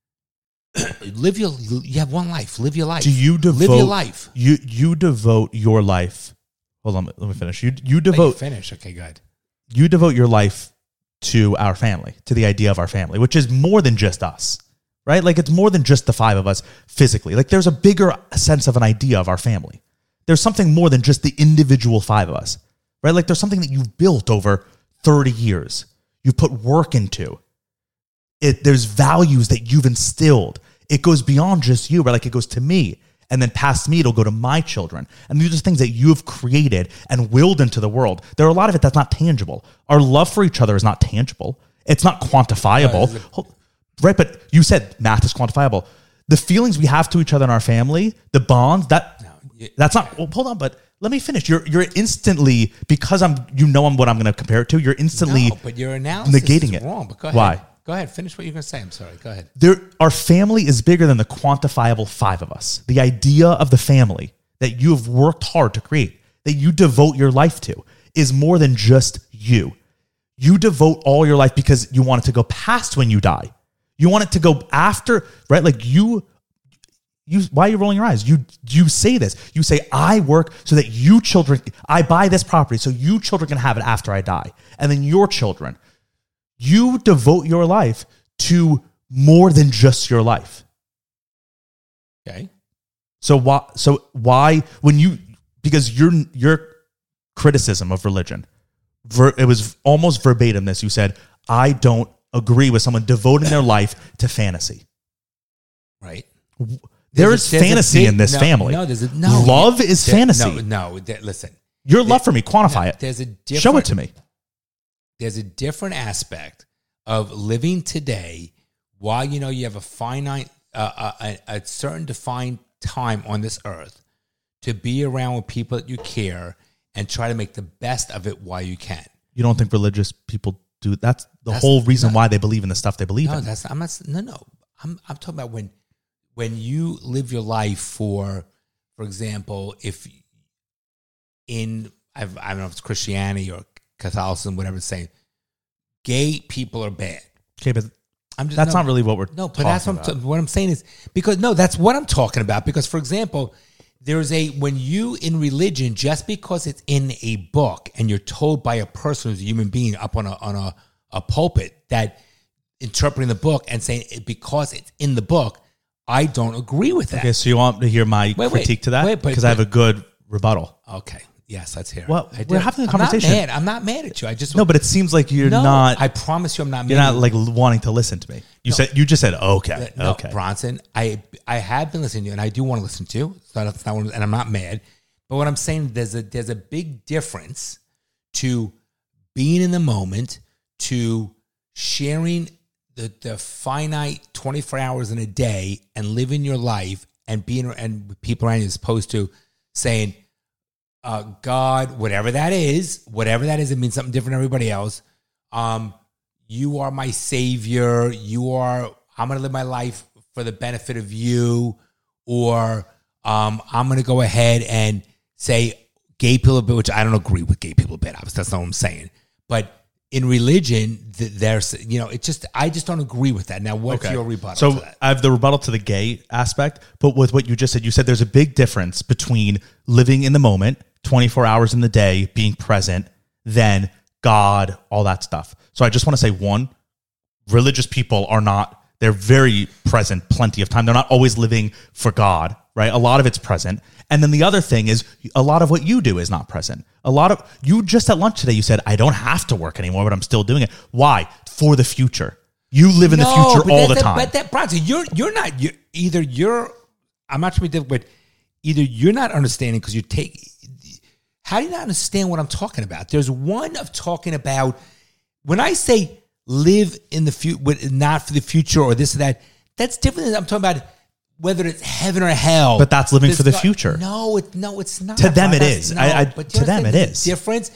you have one life. Live your life. Do you devote live your life? You devote your life. Hold on, let me finish. You devote finish. Okay, good. You devote your life to our family, to the idea of our family, which is more than just us, right? Like it's more than just the five of us physically. Like there's a bigger sense of an idea of our family. There's something more than just the individual five of us, right? Like there's something that you've built over 30 years. You've put work into it. There's values that you've instilled. It goes beyond just you, right? Like it goes to me and then past me, it'll go to my children. And these are things that you have created and willed into the world. There are a lot of it that's not tangible. Our love for each other is not tangible. It's not quantifiable, right? But you said math is quantifiable. The feelings we have to each other in our family, the bonds, that's not. Well, hold on, but let me finish. You're instantly, because I'm what I'm going to compare it to. You're instantly, but your analysis negating is it. wrong. But go ahead. Why? Go ahead. Finish what you're going to say. I'm sorry. Go ahead. Our family is bigger than the quantifiable five of us. The idea of the family that you have worked hard to create, that you devote your life to, is more than just you. You devote all your life because you want it to go past when you die. You want it to go after, right? Like you. Why are you rolling your eyes? You say this. You say, I work so that you children, I buy this property so you children can have it after I die. And then your children. You devote your life to more than just your life. Okay. So why because your criticism of religion, it was almost verbatim this. You said, I don't agree with someone devoting their life to fantasy. Right. There's fantasy in this family. No, love is fantasy. Listen. Your love for me, quantify it. Show it to me. There's a different aspect of living today while you have a finite, a certain defined time on this earth to be around with people that you care and try to make the best of it while you can. You don't think religious people do? That's the whole reason why they believe in the stuff they believe in. I'm talking about when you live your life for example, if I don't know if it's Christianity or Catholicism, whatever it's saying, gay people are bad. Okay, but that's not really what we're talking about. What I'm saying is that's what I'm talking about. Because, for example, when you in religion, just because it's in a book and you're told by a person who's a human being up on a pulpit that interpreting the book and saying because it's in the book, I don't agree with that. Okay, so you want to hear my critique to that? Because I have a good rebuttal. Okay. Yes, let's hear it. Well, we're having a conversation. I'm not mad at you. No, but it seems like you're not. I promise you, I'm not. You're not like wanting to listen to me. You just said okay. No, okay, Bronson. I have been listening to you, and I do want to listen to you. So that's not what, and I'm not mad. But what I'm saying, there's a big difference to being in the moment, to sharing the finite 24 hours in a day and living your life and being and people around you, as opposed to saying, God, whatever that is, it means something different to everybody else. You are my savior. I'm going to live my life for the benefit of you. Or I'm going to go ahead and say gay people a bit, which I don't agree with gay people a bit. Obviously, that's not what I'm saying. But in religion, there's, I just don't agree with that. Now, what's your rebuttal to that? I have the rebuttal to the gay aspect, but with what you just said there's a big difference between living in the moment, 24 hours in the day, being present, then God, all that stuff. So I just want to say, one, religious people they're very present plenty of time. They're not always living for God, right? A lot of it's present. And then the other thing is a lot of what you do is not present. You just at lunch today, you said, I don't have to work anymore, but I'm still doing it. Why? For the future. You live in the future all the time. But that, Bronson, I'm not trying to be difficult, but either you're not understanding because how do you not understand what I'm talking about? There's one of talking about, when I say live in the future, not for the future or this or that, that's different than I'm talking about whether it's heaven or hell. But that's living for the future. No, it's not. To them it is. To them it is. Difference.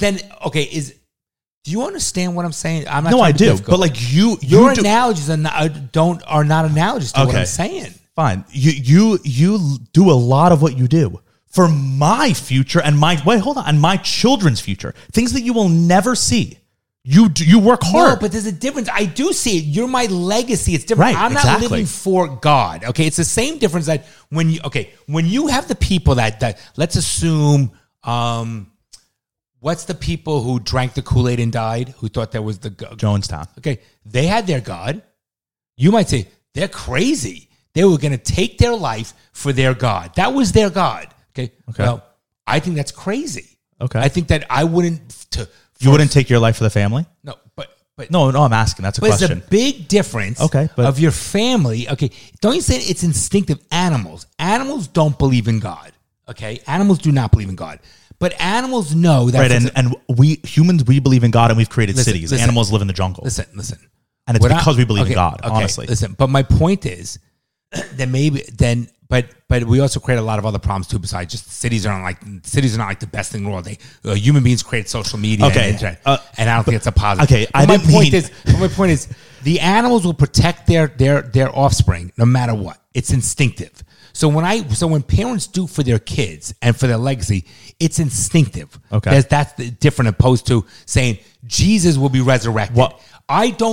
Do you understand what I'm saying? I'm not. No, I do. Difficult. But like your analogies are not analogies to what I'm saying. Fine. You do a lot of what you do for my future and my children's future. Things that you will never see. You work hard. No, but there's a difference. I do see it. You're my legacy. It's different. Right, I'm not living for God. Okay, it's the same difference that when you have the people that let's assume, what's the people who drank the Kool-Aid and died, who thought that was the God? Jonestown. Okay, they had their God. You might say they're crazy. They were going to take their life for their God. That was their God. Okay. Well, I think that's crazy. Okay. I think that I wouldn't. You wouldn't take your life for the family? No, but no, I'm asking. That's a question. It's a big difference. Of your family. Okay, don't you say it's instinctive? Animals don't believe in God. Okay, animals do not believe in God, but animals know that. Right, and we humans, we believe in God, and we've created cities. Animals live in the jungle. Listen, and it's because we believe in God. Okay, honestly, listen. But my point is that But we also create a lot of other problems too. Besides just cities are not like the best thing in the world. Human beings create social media and internet, and I don't think it's a positive. Okay, my point is the animals will protect their offspring no matter what. It's instinctive. So when parents do for their kids and for their legacy, it's instinctive. Okay, that's different opposed to saying Jesus will be resurrected. Well, I don't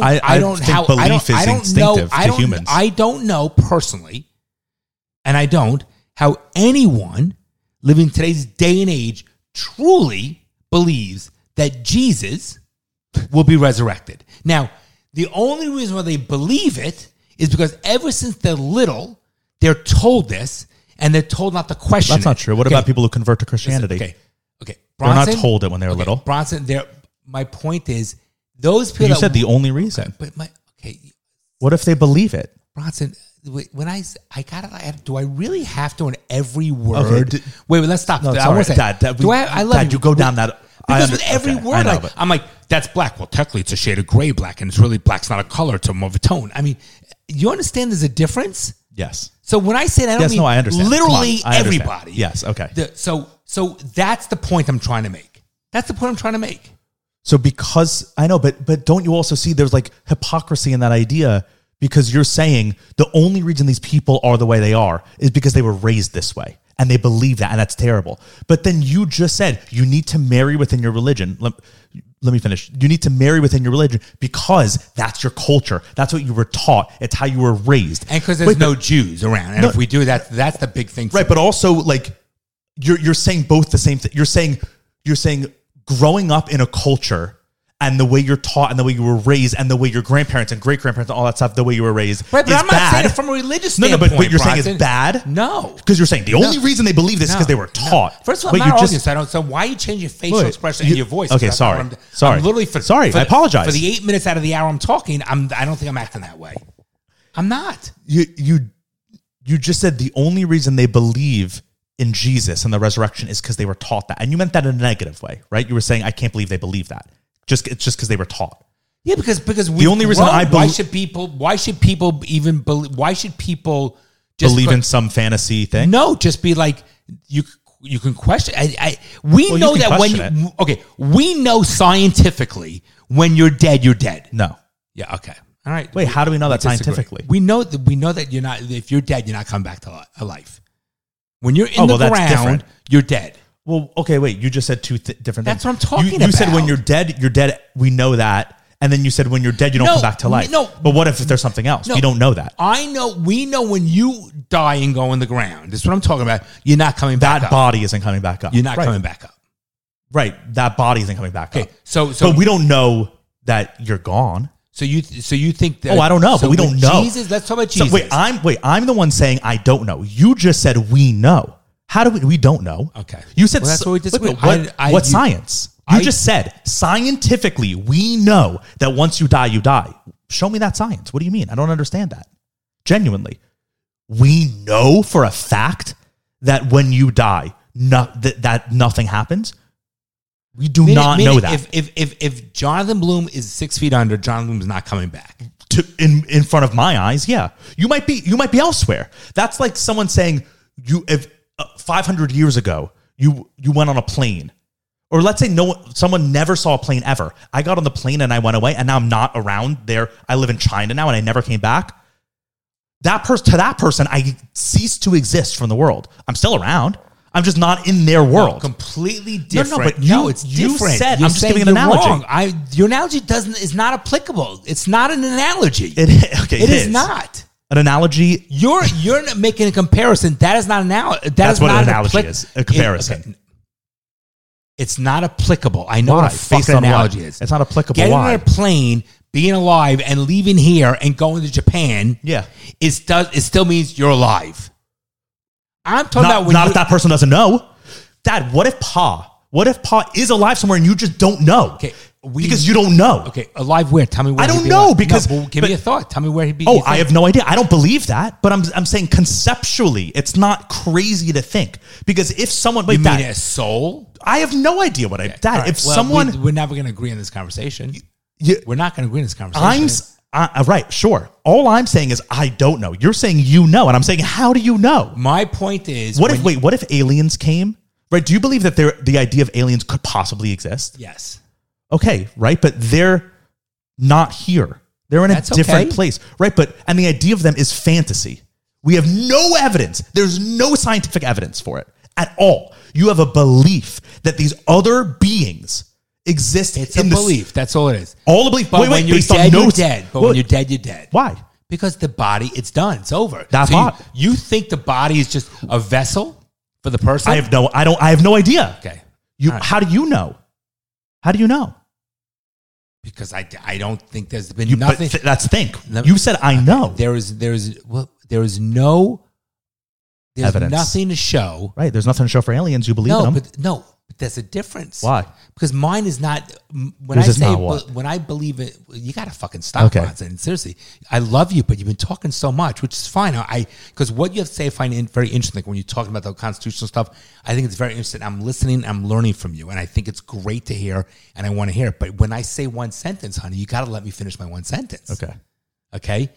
know personally. And I don't how anyone living today's day and age truly believes that Jesus will be resurrected. Now, the only reason why they believe it is because ever since they're little, they're told this, and they're told not to question it. That's not true. What about people who convert to Christianity? Okay. Bronson, they're not told it when they were little. Bronson, my point is, those people... You said the only reason. What if they believe it? Bronson... When do I really have to in every word? Okay, wait, let's stop. No, I want to say, Dad, I love Dad, you go down that. Because with every word, I'm like, that's black. Well, technically, it's a shade of gray black, and it's really black's not a color; it's more of a tone. I mean, you understand? There's a difference. Yes. So when I say that, I don't mean I understand. Literally everybody. Yes. Okay. So that's the point I'm trying to make. So because I know, but don't you also see there's like hypocrisy in that idea? Because you're saying the only reason these people are the way they are is because they were raised this way and they believe that, and that's terrible. But then you just said you need to marry within your religion. let me finish. You need to marry within your religion because that's your culture. That's what you were taught. It's how you were raised. And because there's no Jews around. And if we do that, that's the big thing. Right. But also like you're saying both the same thing. You're saying growing up in a culture and the way you're taught and the way you were raised and the way your grandparents and great-grandparents and all that stuff, the way you were raised right, but is I'm not bad. saying it from a religious standpoint. But you're saying it's bad? No. Because you're saying the only reason they believe this is because they were taught. No. First of all, I'm not arguing, so why are you changing your facial expression and your voice? Okay, sorry. I'm literally I apologize. For the 8 minutes out of the hour I'm talking, I don't think I'm acting that way. I'm not. You just said the only reason they believe in Jesus and the resurrection is because they were taught that. And you meant that in a negative way, right? You were saying, I can't believe they believe that. It's just because they were taught. Yeah, because the only reason why should people just believe in some fantasy thing? No, just be like you can question. We know that when we know scientifically when you're dead, you're dead. No. Yeah. Okay. All right. Wait, how do we know that scientifically? We know that you're not. If you're dead, you're not coming back to life. When you're in the ground, you're dead. Well, okay, wait. You just said two different things. That's what I'm talking about. You said when you're dead. We know that, and then you said when you're dead, you don't come back to life. No, but what if there's something else? We don't know that. We know when you die and go in the ground. This is what I'm talking about. You're not coming back. That body isn't coming back up. You're not coming back up. Right. That body isn't coming back up. So, but we don't know that you're gone. So you think that? Oh, I don't know, but we don't know. Jesus, let's talk about Jesus. So I'm the one saying I don't know. You just said we know. How do we don't know? Okay. You said that's what we disagree. What science? You just said scientifically we know that once you die, you die. Show me that science. What do you mean? I don't understand that. Genuinely. We know for a fact that when you die, that nothing happens. We do not know that. If Jonathan Bloom is 6 feet under, Jonathan Bloom is not coming back. In front of my eyes, yeah. You might be elsewhere. That's like someone saying if 500 years ago you went on a plane, or let's say someone never saw a plane ever. I got on the plane and I went away, and now I'm not around there. I live in China now, and I never came back. To that person, I ceased to exist from the world. I'm still around. I'm just not in their world. No, completely different. It's different. I'm just giving an analogy. Wrong. Your analogy is not applicable. It's not an analogy. It is not. An analogy. You're making a comparison. That is not an analogy. That's what an analogy is. A comparison. It's not applicable. I know what a fucking analogy is. It's not applicable. Getting on a plane, being alive, and leaving here and going to Japan. Yeah. It still means you're alive. I'm talking about when if that person doesn't know. Dad, what if Pa is alive somewhere and you just don't know? Okay. Because you don't know. Okay, alive where? Tell me where. I don't know because give me a thought. Tell me where he'd be. Oh, I have no idea. I don't believe that, but I'm saying conceptually, it's not crazy to think because if someone you mean a soul? I have no idea what Dad. Right. If someone, we're never going to agree on this conversation. We're not going to agree on this conversation. Right, sure. All I'm saying is I don't know. You're saying you know, and I'm saying how do you know? My point is, what if aliens came? Right? Do you believe that the idea of aliens could possibly exist? Yes. Okay, right, but they're not here. They're in a different place, right? And the idea of them is fantasy. We have no evidence. There's no scientific evidence for it at all. You have a belief that these other beings exist. It's a belief. That's all it is. All the belief. But when you're dead, you're dead. But when you're dead, you're dead. Why? Because the body, it's done. It's over. That's hot. You think the body is just a vessel for the person? I have no idea. Okay. Right. How do you know? How do you know? Because I don't think there's been nothing. That's think. You said I know. There's no evidence. Nothing to show. Right. There's nothing to show for aliens. You believe in them. But there's a difference. Why? Because mine is not. When I believe it, you got to fucking stop. Okay. And seriously, I love you, but you've been talking so much, which is fine. Because what you have to say, I find very interesting. When you're talking about the constitutional stuff, I think it's very interesting. I'm listening. I'm learning from you, and I think it's great to hear, and I want to hear it. But when I say one sentence, honey, you got to let me finish my one sentence. Okay. Okay.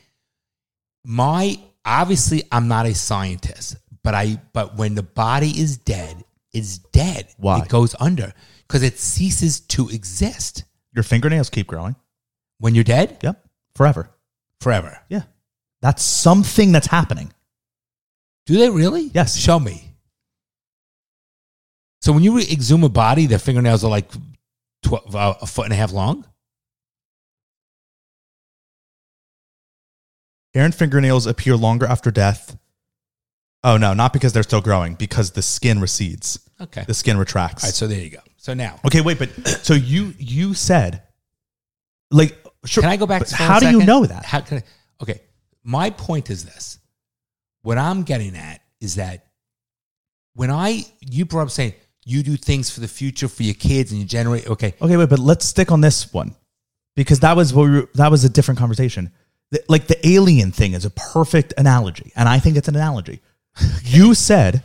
Obviously, I'm not a scientist, but when the body is dead. Is dead. Why? It goes under because it ceases to exist. Your fingernails keep growing. When you're dead? Yep. Forever. Yeah. That's something that's happening. Do they really? Yes. Show me. So when you exhume a body, their fingernails are like a foot and a half long. Hair and fingernails appear longer after death. Oh, no, not because they're still growing, because the skin recedes. Okay. The skin retracts. All right, so there you go. So now. Okay, wait, but so you said, like, sure. Can I go back to how do you know that? How can I, okay. My point is this. What I'm getting at is that when you brought up saying you do things for the future for your kids and you generate, okay. Okay, wait, but let's stick on this one because that was a different conversation. Like the alien thing is a perfect analogy, and I think it's an analogy. You said,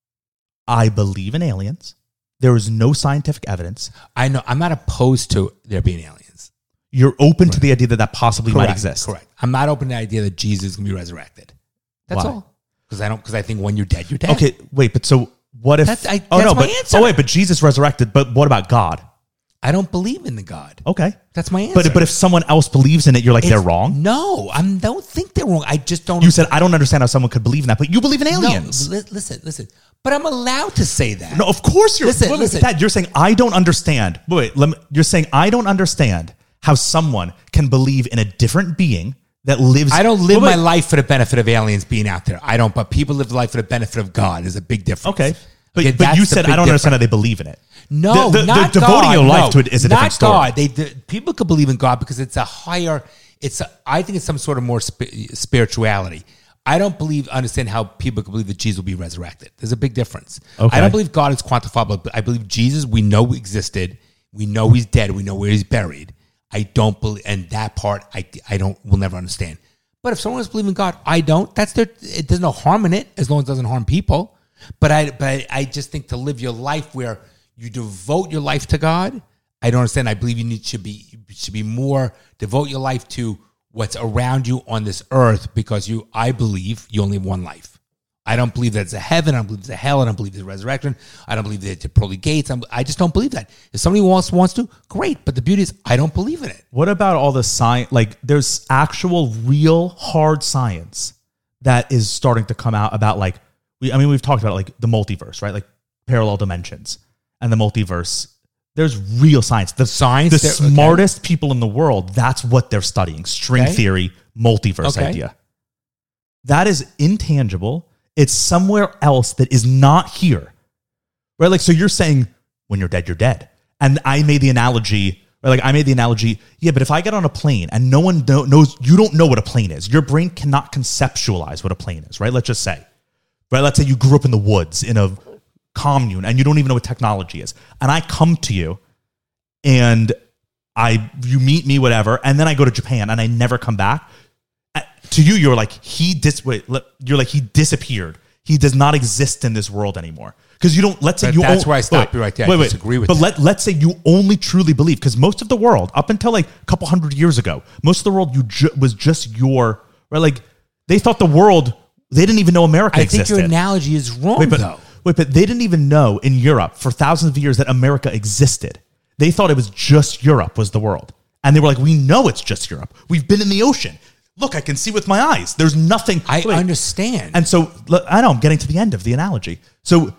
I believe in aliens. There is no scientific evidence. I know. I'm not opposed to there being aliens. You're open to the idea that possibly might exist. Correct. I'm not open to the idea that Jesus is going to be resurrected. That's Why? all. Because I think when you're dead, you're dead. Okay, wait, but so what if? That's my answer. Oh wait, but Jesus resurrected. But what about God? I don't believe in the God. Okay, that's my answer. But if someone else believes in it, you're like they're wrong. No, I don't think they're wrong. I just don't. You said I don't understand how someone could believe in that, but you believe in aliens. No, listen. But I'm allowed to say that. No, of course you're. Listen. Dad, you're saying I don't understand. You're saying I don't understand how someone can believe in a different being that lives. I don't live my life for the benefit of aliens being out there. I don't. But people live life for the benefit of God. There's a big difference. Okay. But you said I don't understand how they believe in it. No, not God. Devoting your life to it is a different story. Not God. People could believe in God because it's a higher. I think it's some sort of more spirituality. I don't understand how people can believe that Jesus will be resurrected. There's a big difference. Okay. I don't believe God is quantifiable, but I believe Jesus, we know existed. We know he's dead. We know where he's buried. I don't believe, and that part will never understand. But if someone else believes in God, I don't. There's no harm in it as long as it doesn't harm people. But I just think to live your life where you devote your life to God, I don't understand. I believe you should be more devote your life to what's around you on this earth because I believe you only have one life. I don't believe that it's a heaven. I don't believe it's a hell. I don't believe there's a resurrection. I don't believe that it's pearly gates. I just don't believe that. If somebody else wants to, great. But the beauty is I don't believe in it. What about all the science? Like there's actual real hard science that is starting to come out about like, we've talked about like the multiverse, right? Like parallel dimensions and the multiverse. There's real science. The smartest people in the world, that's what they're studying. String theory, multiverse idea. That is intangible. It's somewhere else that is not here. Right? Like, so you're saying when you're dead, you're dead. And I made the analogy, yeah, but if I get on a plane and no one knows, you don't know what a plane is. Your brain cannot conceptualize what a plane is, right? Let's just say. Right? Let's say you grew up in the woods in a commune and you don't even know what technology is. And I come to you and you meet me, whatever, and then I go to Japan and I never come back. To you, you're like, he disappeared. He does not exist in this world anymore. Because you don't, let's say that's where I stop you right there. I disagree with you. But let's say you only truly believe, because most of the world, up until like a couple hundred years ago, most of the world was just right? Like, they thought the world, they didn't even know America existed. I think your analogy is wrong, though. But they didn't even know in Europe for thousands of years that America existed. They thought it was just Europe was the world. And they were like, we know it's just Europe. We've been in the ocean. Look, I can see with my eyes. There's nothing. I understand. And so, I know I'm getting to the end of the analogy. So,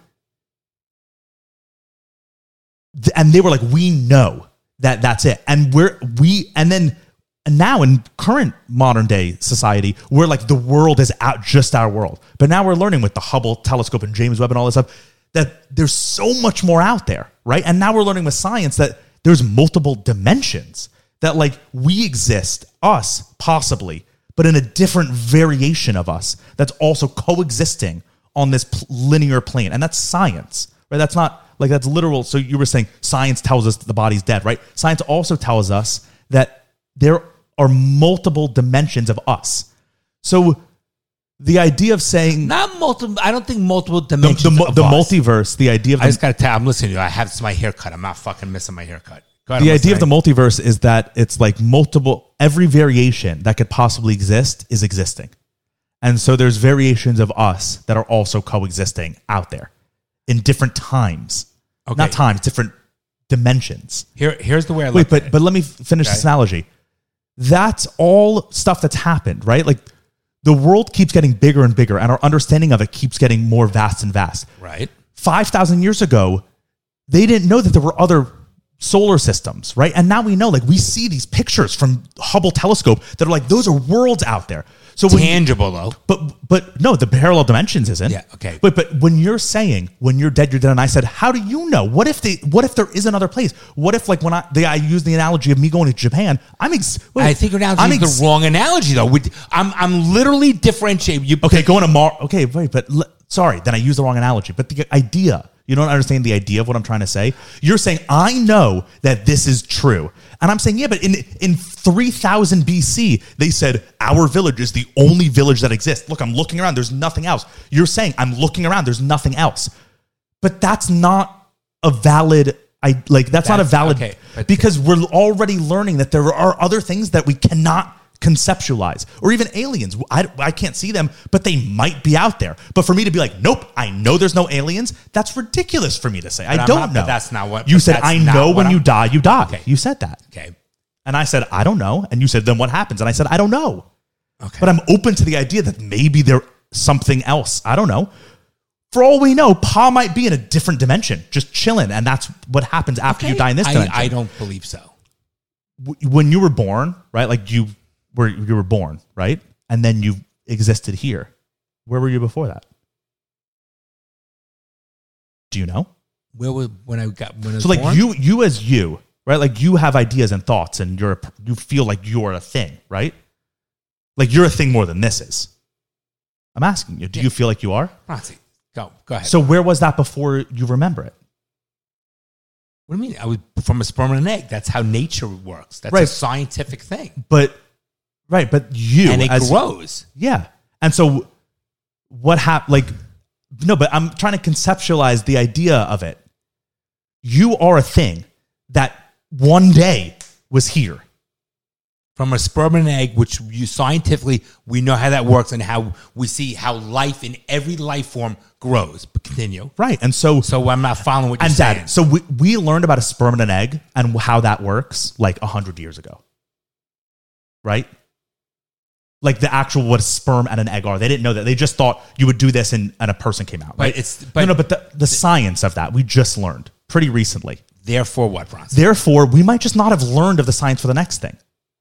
and they were like, we know that that's it. And now in current modern day society, we're like, the world is just our world. But now we're learning with the Hubble telescope and James Webb and all this stuff that there's so much more out there, right? And now we're learning with science that there's multiple dimensions, that like we exist, us possibly, but in a different variation of us that's also coexisting on this linear plane. And that's science, right? That's not like, that's literal. So you were saying science tells us that the body's dead, right? Science also tells us that there are multiple dimensions of us. So the idea of saying not multiple, I don't think multiple dimensions the of multiverse, the idea of I just got to tell, I'm listening to you. It's my haircut. I'm not fucking missing my haircut. The idea of the multiverse is that it's like every variation that could possibly exist is existing. And so there's variations of us that are also coexisting out there in different times. Okay. Not times, different dimensions. Here's the way I look at it. But let me finish this analogy. That's all stuff that's happened, right? Like the world keeps getting bigger and bigger and our understanding of it keeps getting more vast and vast. Right. 5,000 years ago, they didn't know that there were other solar systems, right? And now we know, like, we see these pictures from Hubble telescope that are like, those are worlds out there. So tangible though. But no, the parallel dimensions isn't. Yeah, okay. But when you're saying when you're dead, and I said, how do you know? What if there is another place? What if, like, when I use the analogy of me going to Japan, I think your analogy is the wrong analogy though. I'm literally differentiating you. Okay, going to Mars. Okay, wait, but sorry, then I used the wrong analogy. But the idea, you don't understand the idea of what I'm trying to say. You're saying, I know that this is true. And I'm saying, yeah, but in 3000 BC, they said, our village is the only village that exists. Look, I'm looking around. There's nothing else. You're saying, I'm looking around. There's nothing else. But that's not a valid, okay, because we're already learning that there are other things that we cannot conceptualize, or even aliens. I can't see them, but they might be out there. But for me to be like, nope, I know there's no aliens, that's ridiculous for me to say. I don't know. But that's not what you said. I know when you die, you die. Okay. You said that. Okay. And I said, I don't know. And you said, then what happens? And I said, I don't know. Okay. But I'm open to the idea that maybe there's something else. I don't know. For all we know, Pa might be in a different dimension, just chilling. And that's what happens after you die in this dimension. I don't believe so. When you were born, right? Like you were born, right? And then you existed here. Where were you before that? Do you know? When I was like born? you as you, right? Like you have ideas and thoughts, and you feel like you're a thing, right? Like you're a thing more than this is. I'm asking you, do you feel like you are? Francie, go ahead. So where was that before you remember it? What do you mean? I was from a sperm and an egg. That's how nature works. That's a scientific thing. But you and it grows. Yeah. And so what happened? Like, no, but I'm trying to conceptualize the idea of it. You are a thing that one day was here. From a sperm and an egg, which scientifically, we know how that works and how we see how life in every life form grows. But continue. Right. And so I'm not following what you're saying. Dad, so we learned about a sperm and an egg and how that works like 100 years ago. Right? Like the actual what a sperm and an egg are. They didn't know that. They just thought you would do this and a person came out. Right? But the science of that we just learned pretty recently. Therefore what, Franz? Therefore, we might just not have learned of the science for the next thing.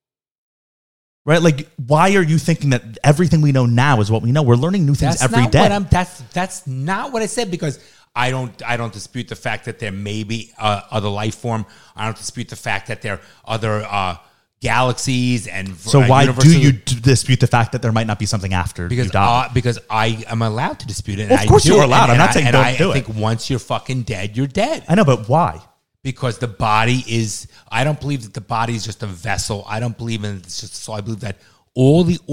Right? Like, why are you thinking that everything we know now is what we know? We're learning new things every day. That's not what I said, because I don't dispute the fact that there may be other life form. I don't dispute the fact that there are other galaxies and so why do you dispute the fact that there might not be something after you die? Because I am allowed to dispute it. Well, of course you're allowed. I'm not saying don't do it. I think once you're fucking dead, you're dead. I know, but why? Because the body is, I don't believe that the body is just a vessel. I don't believe in it's just, so I believe that all the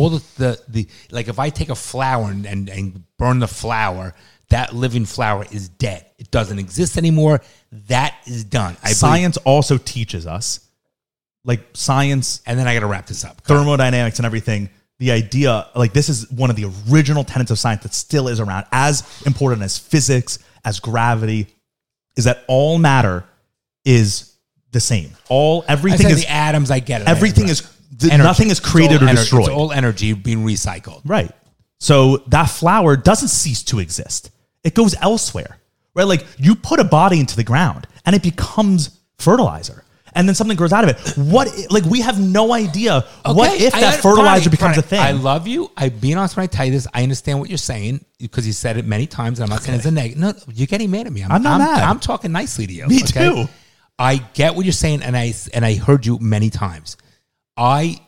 like if I take a flower and burn the flower, that living flower is dead. It doesn't exist anymore. That is done. Science also teaches us, like science. And then I got to wrap this up. Thermodynamics and everything. The idea, like this is one of the original tenets of science that still is around, as important as physics, as gravity, is that all matter is the same. Everything is the atoms. I get it. Everything is nothing is created or destroyed. It's all energy being recycled. Right. So that flower doesn't cease to exist. It goes elsewhere. Right? Like you put a body into the ground and it becomes fertilizer. And then something grows out of it. We have no idea what if that fertilizer becomes a thing. I love you. I'm being honest when I tell you this. I understand what you're saying because you said it many times. I'm not saying it's a negative. No, you're getting mad at me. I'm not mad. I'm talking nicely to you. Me too. I get what you're saying, and I heard you many times. I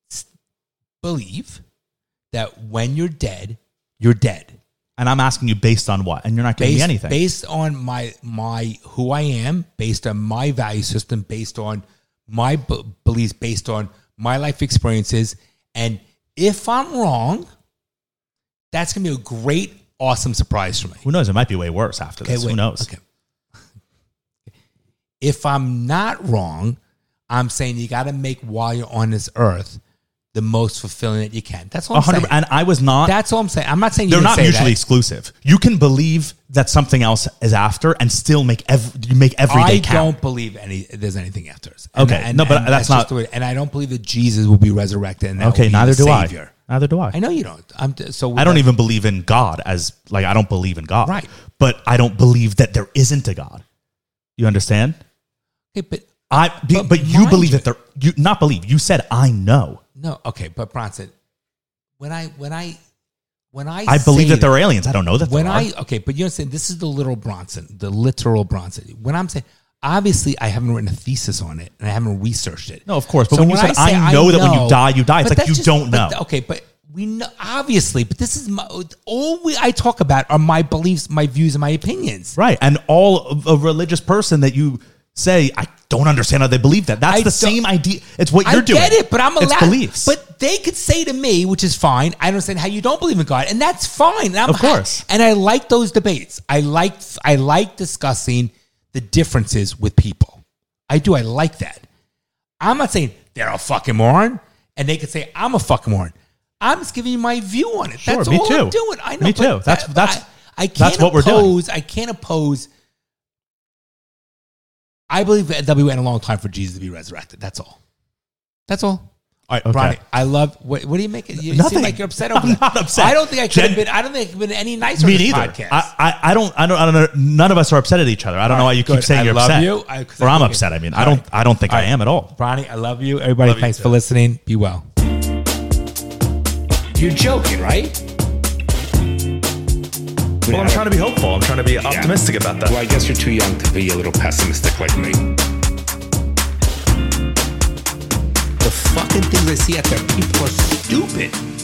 believe that when you're dead, you're dead. And I'm asking you based on what? And you're not giving me anything. Based on my who I am, based on my value system, based on my beliefs, based on my life experiences. And if I'm wrong, that's going to be a great, awesome surprise for me. Who knows? It might be way worse after this. Who knows? Okay. If I'm not wrong, I'm saying you got to make while you're on this earth the most fulfilling that you can. That's all I'm saying. And I was not. That's all I'm saying. I'm not saying they're not mutually exclusive. You can believe that something else is after and still make every day count. I don't believe there's anything after us. Okay, but that's not. Just and I don't believe that Jesus will be resurrected. And okay, neither do Savior. I. Neither do I. I know you don't. I don't even believe in God as I don't believe in God. Right. But I don't believe that there isn't a God. You understand? Okay, but you believe that they're you not believe. You said I know. No, okay, but Bronson, when I believe that they're aliens. I don't know that when but you understand this is the literal Bronson. When I'm saying, obviously I haven't written a thesis on it and I haven't researched it. No, of course. But so when you said I know that when you die, it's like you don't know. But we know obviously. But this is I talk about are my beliefs, my views, and my opinions. Right, and a religious person that you say I don't understand how they believe that. That's the same idea. It's what you're doing. I get it, but I'm allowed. It's beliefs. But they could say to me, which is fine, I understand how you don't believe in God, and that's fine. Of course. And I like those debates. I like discussing the differences with people. I do. I like that. I'm not saying they're a fucking moron, and they could say I'm a fucking moron. I'm just giving you my view on it. Sure, that's me all too. I'm doing. I know. Me too. I can't what we're doing. I can't oppose. I believe that we went a long time for Jesus to be resurrected. That's all. All right, okay. Ronnie, I love. What do you make it? You seem like you're upset over that. I'm not upset. I don't think I could have been. I don't think I could have been any nicer. Me on this neither. Podcast. I don't know. None of us are upset at each other. I don't know why you keep saying you're upset. You. Or I'm upset. I mean, I don't think I am at all. Ronnie, I love you. Everybody, thanks for listening. Be well. You're joking, right? Well, I'm trying to be hopeful. I'm trying to be optimistic about that. Well, I guess you're too young to be a little pessimistic like me. The fucking things I see out there, people are stupid.